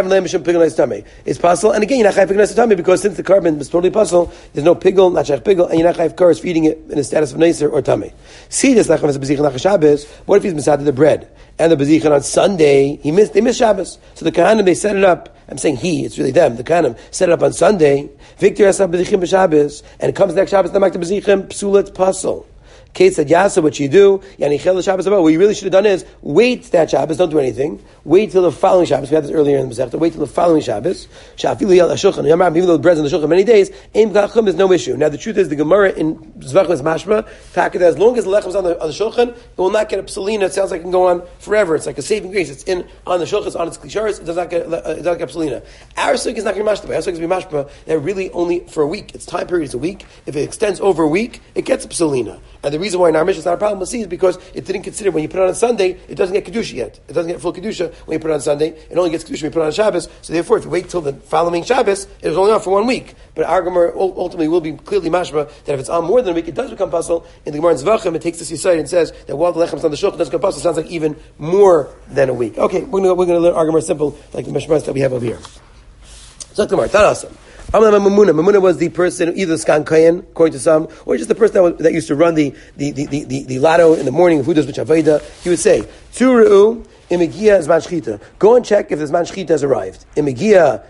it's possible, and again, you're not chayv pigul tummy because since the carbon is totally possible, there's no pigul, not shayach pigul, and you're not chayv kares feeding it in a status of nicer or tummy. See this lechem as a bezichin nach Shabbos. What if he's misad the bread and the bezichin on Sunday? He missed, they missed Shabbos, so the kahanim they set it up. I'm saying he, it's really them. The kahanim set it up on Sunday. Victor has bezichin b'Shabbos, and it comes next Shabbos. Then back to bezichin psula, it's puzzle. Kate said, Yasa, what you do, Yani Chel Shabbos about, what you really should have done is, wait that Shabbos, don't do anything, wait till the following Shabbos, we had this earlier in the Masechta, wait till the following Shabbos, Shafilu Yal HaShulchan, even though the bread's on the Shulchan many days, Eim Gachum is no issue. Now the truth is, the Gemara in Zvachim is mashma, fact that as long as the Lechem's on the, on the Shulchan, it will not get a psalina, it sounds like it can go on forever, it's like a saving grace, it's in, on the Shulchan, it's on its klisharis, it does not get, uh, it does not get psalina. Our Suk is not going to be mashma, our Suk is going to be mashma, that really only for a week, its time period is a week, if it extends over a week, it gets a psalina. And the reason why in our mission it's not a problem with C is because it didn't consider when you put it on Sunday, it doesn't get Kedusha yet. It doesn't get full Kedusha when you put it on Sunday. It only gets Kedusha when you put it on Shabbos. So therefore, if you wait till the following Shabbos, it is only on for one week. But our Gemara ultimately will be clearly mashma that if it's on more than a week, it does become puzzle. In the Gemara in Zvachim, it takes this aside and says that while the Lechem's on the Shulchan, it does become puzzle. It sounds like even more than a week. Okay, we're going we're to learn our Gemara simple, like the mashmas that we have over here. So Gemara, Tanasam. Mamuna. Mamuna was the person, either the Skan Kayan, according to some, or just the person that, was, that used to run the the, the, the, the, the lotto in the morning of Hudas B'Chaveda. He would say, Turu'u imigia zman shchita. Go and check if the zman shchita has arrived. Imigia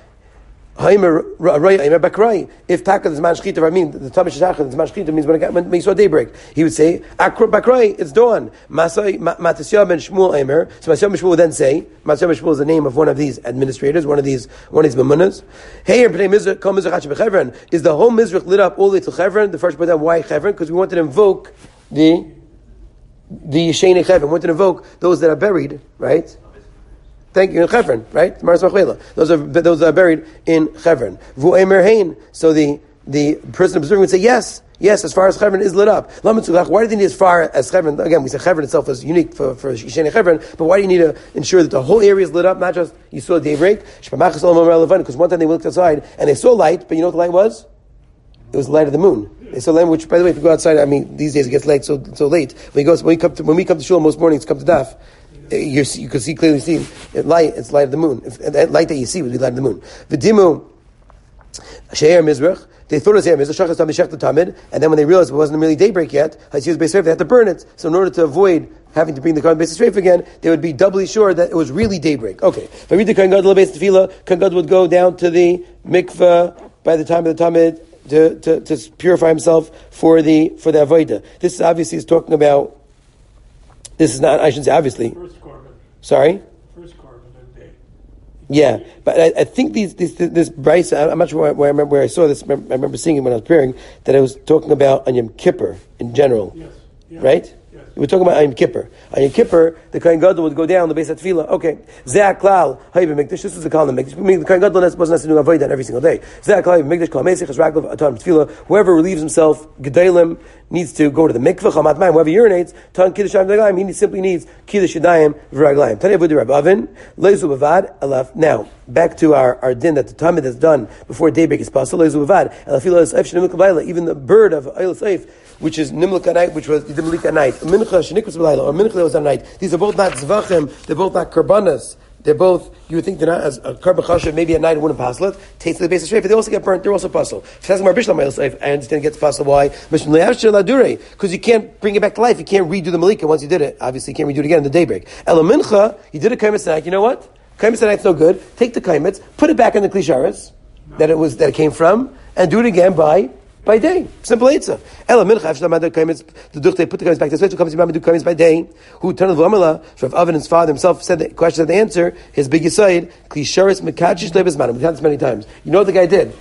if taka the zman shchita, I mean the tamish shachar, the zman shchita means when, it, when, when you saw daybreak. He would say, Akra bakrai, it's dawn. Masai Matasya ben Shmuel Aimer. So Matasya ben Shmuel would then say, Matasya ben Shmuel is the name of one of these administrators, one of these one of these mamunas. Hey, is the whole Mizrach lit up all the way to Chevron? The first point, why Chevron? Because we wanted to invoke the the Sheinei Chevron. We wanted to invoke those that are buried, right? Thank you, in Chevron, right? Those are those are buried in Chevron. So the the person observing would say, yes, yes, as far as Chevron is lit up. Why do they need as far as Chevron? Again, we say Chevron itself is unique for, for Sheinei Chevron, but why do you need to ensure that the whole area is lit up, not just you saw daybreak? Because one time they looked outside and they saw light, but you know what the light was? It was the light of the moon. They saw light, which, by the way, if you go outside, I mean, these days it gets late so so late. When you go, when we come to when we come to shul most mornings, come to Daf. You're, you can see clearly see it light. It's light of the moon. If, that light that you see would be light of the moon. V'dimu she'er mizrach They thought it was Emes, the Shachas Tamid, Shech the Tamid, and then when they realized it wasn't really daybreak yet, Hatziyus Beis Reif, they had to burn it. So in order to avoid having to bring the Kohen Beis Reif again, they would be doubly sure that it was really daybreak. Okay. If I read the Kohen Gadol Beis Tefillah, Kohen Gadol would go down to the mikveh by the time of the Tamid to, to, to purify himself for the for the Avodah. This obviously is talking about, this is not, I shouldn't say obviously. First carbon. Sorry? First carbon of the day. Yeah, but I, I think these, these this Bryce, I'm not sure where, where I remember where I saw this. I remember seeing it when I was preparing, that I was talking about on Yom Kippur in general. Yes. Yeah. Right? Yes. We're talking about Yom Kippur. On Yom Kippur, the Kohen Gadol would go down the base of Tefillah. Okay, Zeh Klal Hayim Mikdash. This is the Kal Mikdash. The Kohen Gadol wasn't necessarily doing Avodah every single day. Zeh Klal Hayim Mikdash Kal Mesich Raglav Atam Tefillah. Whoever relieves himself, Gedalim, needs to go to the mikveh. Chamat Mayim. Whoever urinates, Tan Kiddush Yadayim. He simply needs Kiddush Yadayim V'Raglayim. Tani Avodah Rab Avin Leizu Bavad Elaf. Now back to our, our din that the Tamid is done before daybreak is possible. Leizu Bavad Elafila Eif Shnei Mikvah. Even the bird of Eilis Eif, which is Nimlik at night, which was the Nimlik at night, Mincha Shenikus B'Layla, or Mincha that was at night. These are both not Zvachim, they're both not Karbanas. They're both, you would think they're not, as a Karban Chashav, maybe at night it wouldn't pasul it, taste the basis straight, but they also get burnt, they're also pasul. If it has more Bishlam, I understand it gets pasul. Why? Because you can't bring it back to life, you can't redo the Malika once you did it. Obviously, you can't redo it again in the daybreak. Ela Mincha, you did a Kaimitz tonight, you know what? Kaimitz tonight's no good, take the Kaimitz, put it back in the Klisharis, that it was, that it came from, and do it again by by day. Simple answer. Ela mincha after the kaimitz, the duchte put the kaimitz back. This way to come to do kaimitz by day. Who turned the v'amala? Rav Avin, his father himself, said the question of the answer. His big aside, klisharis mekachish lebezman. We've had this many times. You know what the guy did?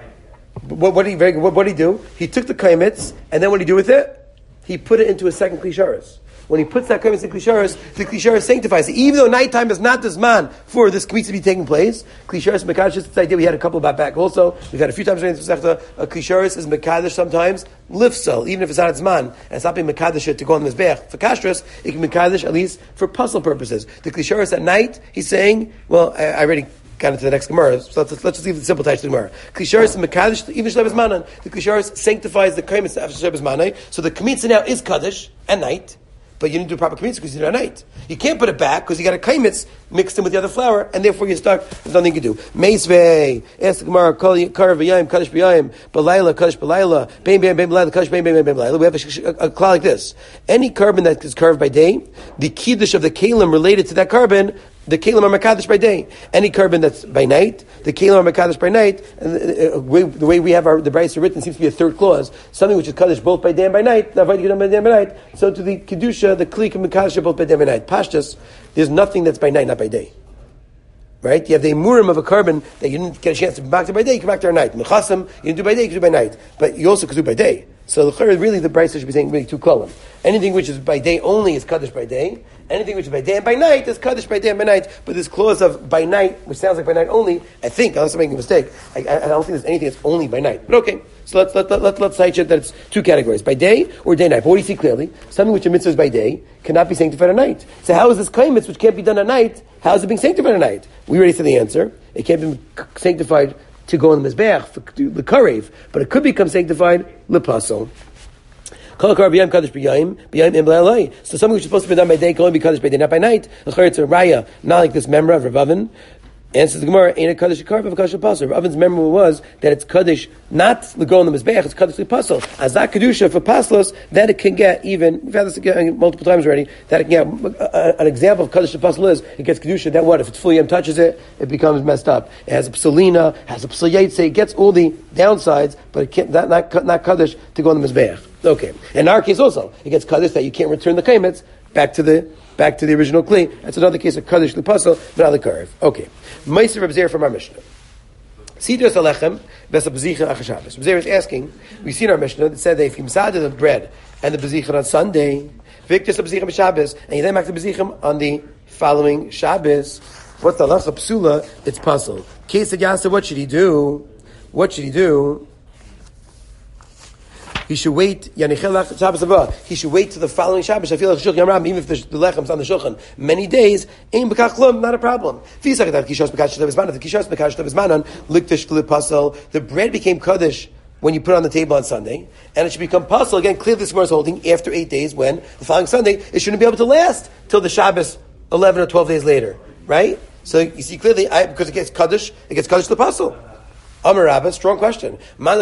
What, what did he? Very good. What, what did he do? He took the kaimitz, and then what did he do with it? He put it into a second klisharis. When he puts that kaimitz in klisharis, the klisharis sanctifies it. Even though nighttime is not this man for this kmitz to be taking place, klisharis mekadosh is this idea. We had a couple about back also. We've had a few times in the Masechta. A klisharis is mekadosh sometimes lifsel, even if it's not its man, and it's not being mekadosh to go on the mizbeach for kashrus. It can be mekadosh at least for puzzle purposes. The klisharis at night, he's saying, well, I, I already got into the next Gemara, so let's, let's just leave the simple touch to the Gemara. Klisharis mekadosh even shlebes manan. The klisharis sanctifies the kaimitz after shlebes manan. So the kmitz now is kaddish at night. But you didn't do proper kaimitz because you did it at night. You can't put it back because you got a kaimitz mixed in with the other flour, and therefore you're stuck. There's nothing you can do. Meisvei, ask the Gemara, kar v'yayim, kaddish b'yayim, balayla, kaddish balayla, bein bein bein balayla, kaddish bein bein bein bein balayla. We have a, a, a claw like this. Any carbon that is carved by day, the kiddush of the kalim related to that carbon, the kalim are mekadosh by day. Any carbon that's by night, the kalim are mekadosh by night. And the, uh, way, the way we have our, the Brayso written seems to be a third clause. Something which is kaddish both by day and by night. By day and by night. So to the kedusha, the kli can mekadosh both by day and by night. Pashtus, there's nothing that's by night, not by day. Right? You have the murim of a carbon that you didn't get a chance to come back to by day, you come back to at night. Mechasim, you didn't do by day, you can do by night. But you also could do by day. So the really the Brayso should be saying really two kolam. Anything which is by day only is kaddish by day. Anything which is by day and by night is kaddish by day and by night. But this clause of by night, which sounds like by night only, I think, unless I'm making a mistake, I, I, I don't think there's anything that's only by night. But okay, so let's let, let, let, let's cite that it's two categories, by day or day night. But what do you see clearly? Something which a mitzvah is by day cannot be sanctified at night. So how is this kaimitz, which can't be done at night, how is it being sanctified at night? We already said the answer. It can't be sanctified to go on the mizbeach, for the karev, but it could become sanctified lepasol. So something which is supposed to be done by day can only be kaddish by day, not by night. It's a raya, not like this memra of Rav Avin. Answers the Gemara, ain't a kaddish karv of a kaddish pasal. Rav Avin's memra was that it's kaddish not to go on the mizbeach, it's kaddish pasal. As that kedusha for paslos, that it can get even. We've had this again multiple times already. That it can get uh, an example of kaddish pasal is it gets kedusha. Then what if it's fully yem touches it, it becomes messed up. It has a psalina, has a psal yetze, it gets all the downsides, but it can't not not, not kaddish to go on the mizbeach. Okay, in our case also, it gets kaddish that you can't return the kaimitz back to the back to the original kli. That's another case of kaddish l'pasal, but not the curve. Okay, Meiser Reb Zeir from our Mishnah. Sidros alechem v'esa bezicha achashavos. Reb Zeir is asking. We see in our Mishnah that said that if you masada the bread and the bezicha on Sunday, victus the bezicha b'Shabbos, and you then make the bezicha on the following Shabbos, what's the halacha psula? It's puzzle. Case of Yasa, what should he do? What should he do? He should wait. He should wait till the following Shabbos. I feel like even if the, the lechem's on the shulchan many days, ain't bekachlum, not a problem. The bread became kaddish when you put it on the table on Sunday, and it should become puzzle again. Clearly, this Gemara is holding after eight days. When the following Sunday, it shouldn't be able to last till the Shabbos eleven or twelve days later, right? So you see clearly, I, because it gets kaddish, it gets kaddish to the puzzle. Amar Rabba, strong question. The one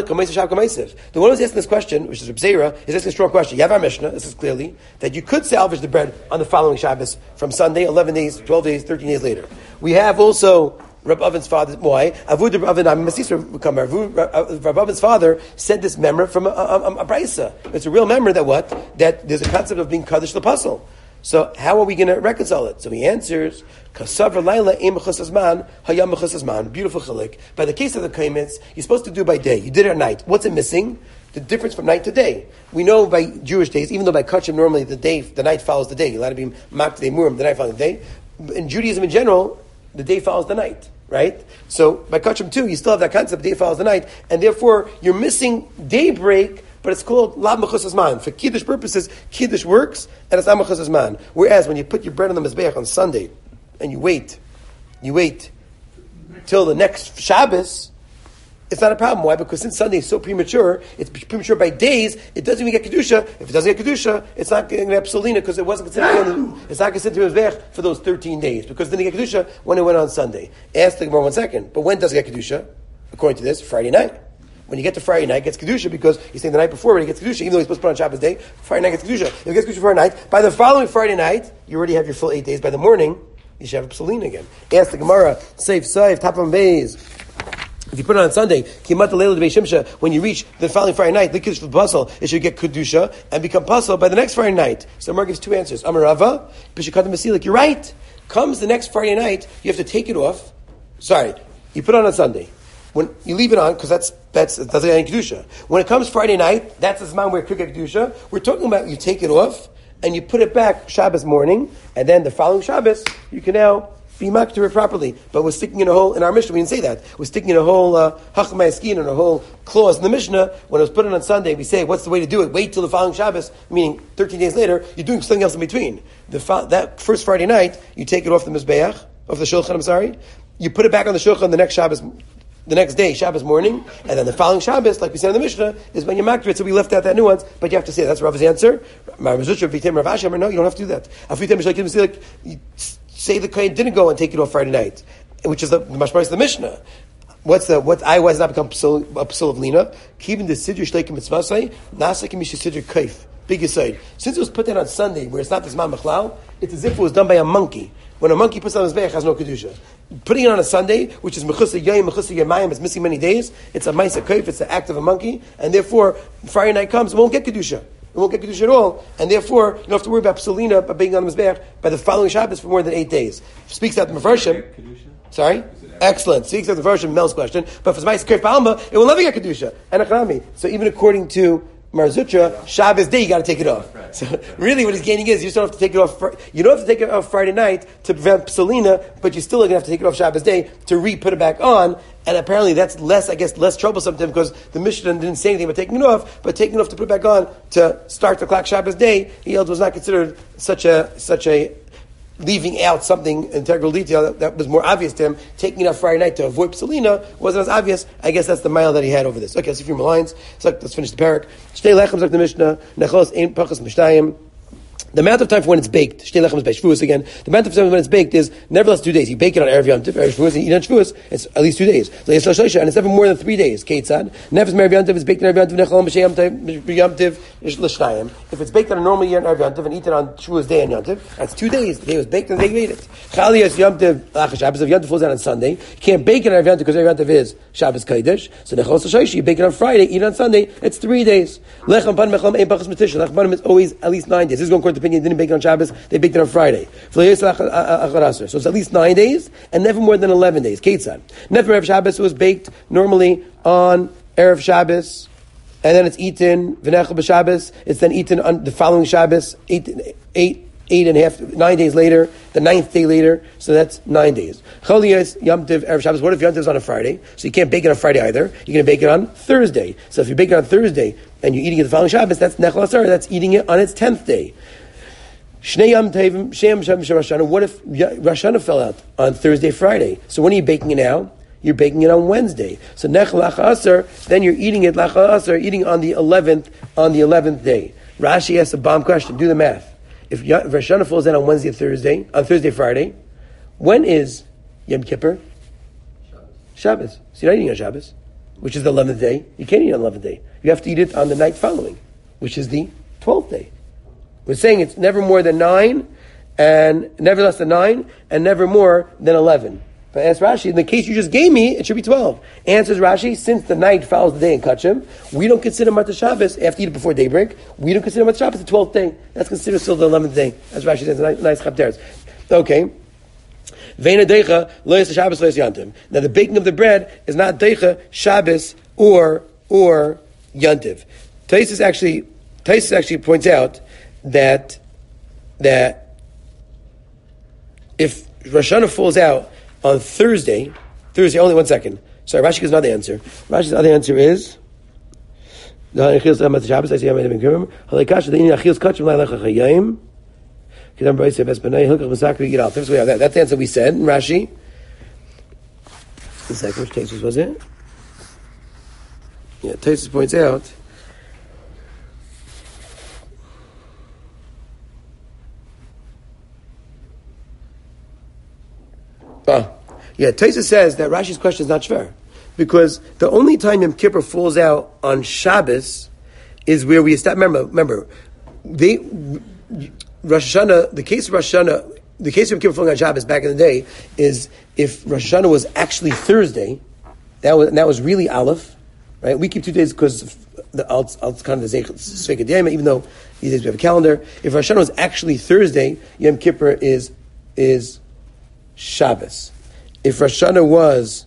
who's asking this question, which is Reb Zera, is asking a strong question. You have our Mishnah, this is clearly, that you could salvage the bread on the following Shabbos from Sunday, eleven days, twelve days, thirteen days later. We have also Reb Avin's father, why? Avud Reb Avin, I'm Masisra come. Reb Avin's father said this memory from a, a, a, a Brisa. It's a real memory that what? That there's a concept of being Kaddish L'Pasul. So how are we going to reconcile it? So he answers, Kasavra Laila Im Chasazman, Hayam Chasazman. Beautiful chalik. By the case of the Kaimitz, you're supposed to do by day. You did it at night. What's it missing? The difference from night to day. We know by Jewish days, even though by Kachim normally the day, the night follows the day. You're allowed to be Mak Day Murim, the night follows the day. In Judaism in general, the day follows the night. Right? So by Kachim too, you still have that concept, day follows the night, and therefore you're missing daybreak, but it's called Lab Mechus Hazman. For Kiddush purposes, Kiddush works, and it's Lab Mechus Hazman. Whereas when you put your bread on the Mizbeach on Sunday, and you wait, you wait till the next Shabbos, it's not a problem. Why? Because since Sunday is so premature, it's premature by days, it doesn't even get Kedusha. If it doesn't get Kedusha, it's not going to have Psolina, because it wasn't considered, it's not considered Mizbeach for those thirteen days, because then you get Kedusha when it went on Sunday. Ask the Gemara one second, but when does it get Kedusha? According to this, Friday night. When you get to Friday night, it gets Kedusha because you're saying the night before when it gets Kedusha, even though he's supposed to put on Shabbos day, Friday night gets Kedusha. If it gets Kedusha Friday night, by the following Friday night, you already have your full eight days. By the morning, you should have a Psolina again. Ask the Gemara, Seif Saif, Top of Bays. If you put it on Sunday, Kimat Leila Debei Shimsha, when you reach the following Friday night, the Kiddush for the Basel, it should get Kedusha and become Basel by the next Friday night. So Mar gives two answers. Amar Rava, Bishikatam Basilik, you're right. Comes the next Friday night, you have to take it off. Sorry, you put it on on Sunday. When you leave it on, because that's that's it doesn't get any kedusha. When it comes Friday night, that's the time where it could get kedusha. We're talking about you take it off and you put it back Shabbos morning, and then the following Shabbos you can now be makter it properly. But we're sticking in a hole in our Mishnah. We didn't say that. We're sticking in a whole hachamay skin and a whole clause in the Mishnah. When it was put in on Sunday, we say, what's the way to do it? Wait till the following Shabbos, meaning thirteen days later. You're doing something else in between. The that first Friday night, you take it off the mizbeach, off the shulchan. I'm sorry. You put it back on the shulchan the next Shabbos. The next day, Shabbos morning, and then the following Shabbos, like we said in the Mishnah, is when you makter it. So we left out that nuance, but you have to say that. That's Rav's answer. No, you don't have to do that. You say the kohen didn't go and take it off Friday night, which is the mashmaris of the Mishnah. What's the what? I was not become a psul of lina. Keeping the siddur shleikim mitzvasei nasakim mishisiddur kaif. Big aside. Since it was put in on Sunday, where it's not this man machlal, it's as if it was done by a monkey. When a monkey puts on his beich, has no kedusha. Putting it on a Sunday, which is mechusa yayim, mechusa yamayim, it's missing many days. It's a ma'isa kaif. It's the act of a monkey, and therefore Friday night comes, it won't get kedusha. It won't get kedusha at all, and therefore you don't have to worry about psolina by being on his beich by the following Shabbos for more than eight days. Speaks out the Mefarshim. Sorry. Excellent. Speaks out the Mefarshim. Mel's question, but for ma'isa kaif ba'alma, it will never get kedusha. And achrami. So even according to Mar Zutra, Shabbos day you got to take it off. Right. So really, what he's gaining is you still have to take it off. You don't have to take it off Friday night to prevent psolina, but you still are going to have to take it off Shabbos day to re-put it back on. And apparently, that's less, I guess, less troublesome to him because the Mishnah didn't say anything about taking it off, but taking it off to put it back on to start the clock Shabbos day, he held was not considered such a such a leaving out something integral detail that, that was more obvious to him. Taking it off Friday night to avoid psolina wasn't as obvious. I guess that's the mile that he had over this. Okay, let's see a few more lines. So let's finish the parak. Shtei lechem zok the Mishnah. Nechos ein pachas mishtayim. The amount of time for when it's baked, Shtei lechem is by Shavuos again. The amount of time when it's baked is nevertheless two days. You bake it on Erev Yom Tov, Erev Shavuos, and you eat on Shavuos. It's at least two days. So it's and it's never more than three days. Keitzad. Nefes Erev Yom Tov is baked on Erev Yom Tov. Nechol b'Shem Yom Tov l'shnayim. If it's baked on a normal year on Erev Yom Tov and eaten on Shavuos day on Yom Tov, that's two days. The day was baked and the day you ate it. Chalias Yom Tov Lachas Shabbos. If Yom Tov falls out on Sunday, you can't bake it on Erev Yom Tov because Erev Yom Tov is Shabbos Kodesh. So Nechol Shlosh, you bake it on Friday, eat it on Sunday. It's three days. Lechem pan mechlam ein pachas mitisha. Lechem pan is always at least nine days. This is going according to opinion. Didn't bake it on Shabbos. They baked it on Friday. So it's at least nine days and never more than eleven days. Keitzad. Never Erev Shabbos was baked normally on Erev Shabbos, and then it's eaten v'nechel b'Shabbos. It's then eaten on the following Shabbos, eight, eight, eight and a half, nine days later, the ninth day later. So that's nine days. Cholias Yom Tov Erev Shabbos. What if Yom Tov is on a Friday? So you can't bake it on Friday either. You're going to bake it on Thursday. So if you bake it on Thursday and you're eating it the following Shabbos, that's nechel asar. That's eating it on its tenth day. Shnei Yom Tovim, Shem Shem Shem Rosh Hashanah. What if Rosh Hashanah fell out on Thursday, Friday? So when are you baking it now? You're baking it on Wednesday. So Nechel Lacha Asar, then you're eating it Lacha Asar, eating on the eleventh on the eleventh day. Rashi asks a bomb question. Do the math. If Rosh Hashanah falls out on Wednesday, Thursday, on Thursday, Friday, when is Yom Kippur? Shabbos. Shabbos. So you're not eating on Shabbos. which is the eleventh day, you can't eat on the eleventh day. You have to eat it on the night following, which is the twelfth day. We're saying it's never more than nine, and never less than nine, and never more than eleven. But as Rashi, in the case you just gave me, it should be twelve. Answers Rashi, since the night follows the day in Kachim, we don't consider Matzah Shabbos, after you eat it before daybreak, we don't consider Matzah Shabbos the twelfth day. That's considered still the eleventh day. As Rashi says, nice, nice chapteres. Okay. Veina deicha, lo yis Shabbos, lo yis yantiv. Now the baking of the bread is not deicha, Shabbos, or, or yantiv. Taisus actually, Taisus actually points out that, that if Rosh Hashanah falls out on Thursday, Thursday, only one second. Sorry, Rashi gives another answer. Rashi's other answer is, that's the answer we said in Rashi. The second, which Taisus was it? Yeah, Taisus points out, Ah, yeah, Taisa says that Rashi's question is not fair, because the only time Yom Kippur falls out on Shabbos is where we establish. Remember, remember, they Rosh Hashanah. The case of Rosh Hashanah, the case of Yom Kippur falling on Shabbos back in the day is if Rosh Hashanah was actually Thursday, that was that was really Aleph, right? We keep two days because the I'll, I'll kind of the Sveika Diyama, even though these days we have a calendar. If Rosh Hashanah was actually Thursday, Yom Kippur is is Shabbos. If Rosh Hashanah was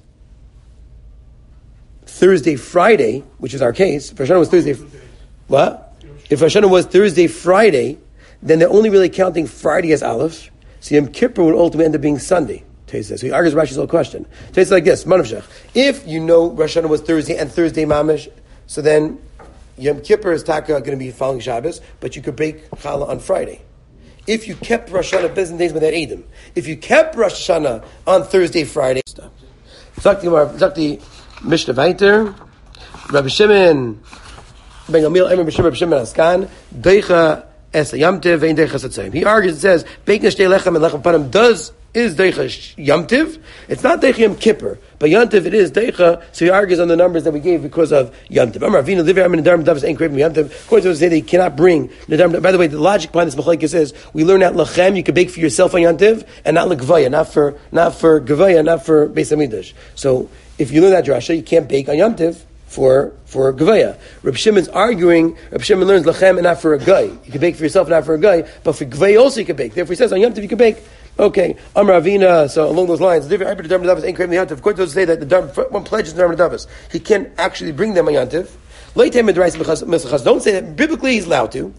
Thursday, Friday, which is our case, if Rosh Hashanah was Thursday, what? If Rosh Hashanah was Thursday, Friday, then they're only really counting Friday as Aleph. So Yom Kippur would ultimately end up being Sunday. So he argues Rashi's whole question. It's like this: Manavshach. If you know Rosh Hashanah was Thursday and Thursday Mamish, so then Yom Kippur is taka going to be following Shabbos, but you could bake challah on Friday. If you kept Rosh Hashanah business days without Eidim, if you kept Rosh Hashanah on Thursday, Friday, stop. Zakti Mishnah Vayter, Rabbi Shimon, Ben Gamil, Rabbi Shimon, Rabbi Shimon Askan, Deicha Es Yamtiv, Vein Deicha Satzayim. He argues, it says, Beikin Shtei Lechem and Lechem Panim does is Deicha Yamtiv. It's not Deicha Yom Kippur, but Yantiv it is Deicha. So he argues on the numbers that we gave because of Yantiv. Amar Avinu Livir Amin Nedarim Davos ain't craving Yantiv. According to us, they cannot bring Nedarim. By the way, the logic behind this machlekes is we learn that Lachem you can bake for yourself on Yantiv and not Lekvaya, not for not for Gevaya, not for Beis Hamidrash. So if you learn that drasha, you can't bake on Yantiv for for Gevaya. Reb Shimon's arguing, Reb Shimon learns Lachem and not for a guy. You can bake for yourself and not for a guy, but for Gevaya also you can bake. Therefore he says on Yantiv you can bake. Okay, Amar Avina, so along those lines, according to those say that the Dharm, one pledges the Dharm Davos, he can actually bring them on Yantiv. Don't say that biblically he's allowed to.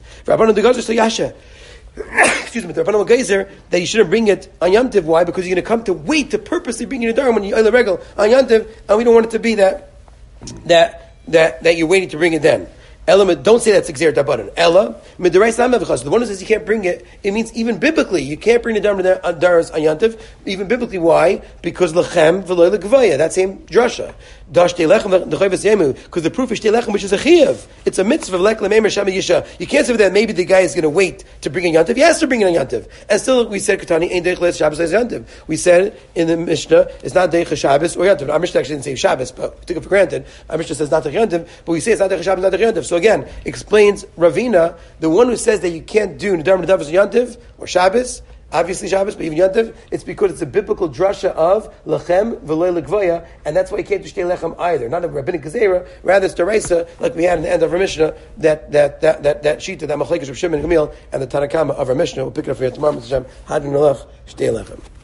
Excuse me, the Rabbanan Geyser, that you shouldn't bring it on Yantiv. Why? Because you're going to come to wait to purposely bring in a Dharm when you the regal on Yantiv, and we don't want it to be that that that that you're waiting to bring it then. Ella, don't say that's Xer Dabaran. Ella, the one who says you can't bring it, it means even biblically, you can't bring the Daras on Yantiv, even biblically. Why? Because Lechem v'loy Lekvaya, that same drasha. Dash Lechem because the proof is Lechem, which is a Chiyav. It's a mitzvah of Lechem Emer Shama Yisha. You can't say that maybe the guy is going to wait to bring in Yantiv. He has to bring it on Yantiv. And still, we said Katani ain't Deich Shabbos Yantiv. We said in the Mishnah, it's not Deich Shabbos or Yantiv. Our Mishnah actually didn't say Shabbos, but we took it for granted. Our Mishnah says not Deich Yantiv, but we say it's not Deich Shabbos, not Deich Yantiv. So again, explains Ravina, the one who says that you can't do Nadarim Nedavos Yantiv or Shabbos, obviously Shabbos, but even Yantiv, it's because it's a biblical drasha of Lechem v'loy Lekvaya, and that's why you can't do Shtei Lechem either. Not a rabbinic gezerah, rather it's Deraisa, like we had in the end of our Mishnah, that that that that that sheet, that Machlekes of Shimon and Gamil, and the Tanakama of our Mishnah. We'll pick it up for you tomorrow. Hadin Alach Shtei Lechem.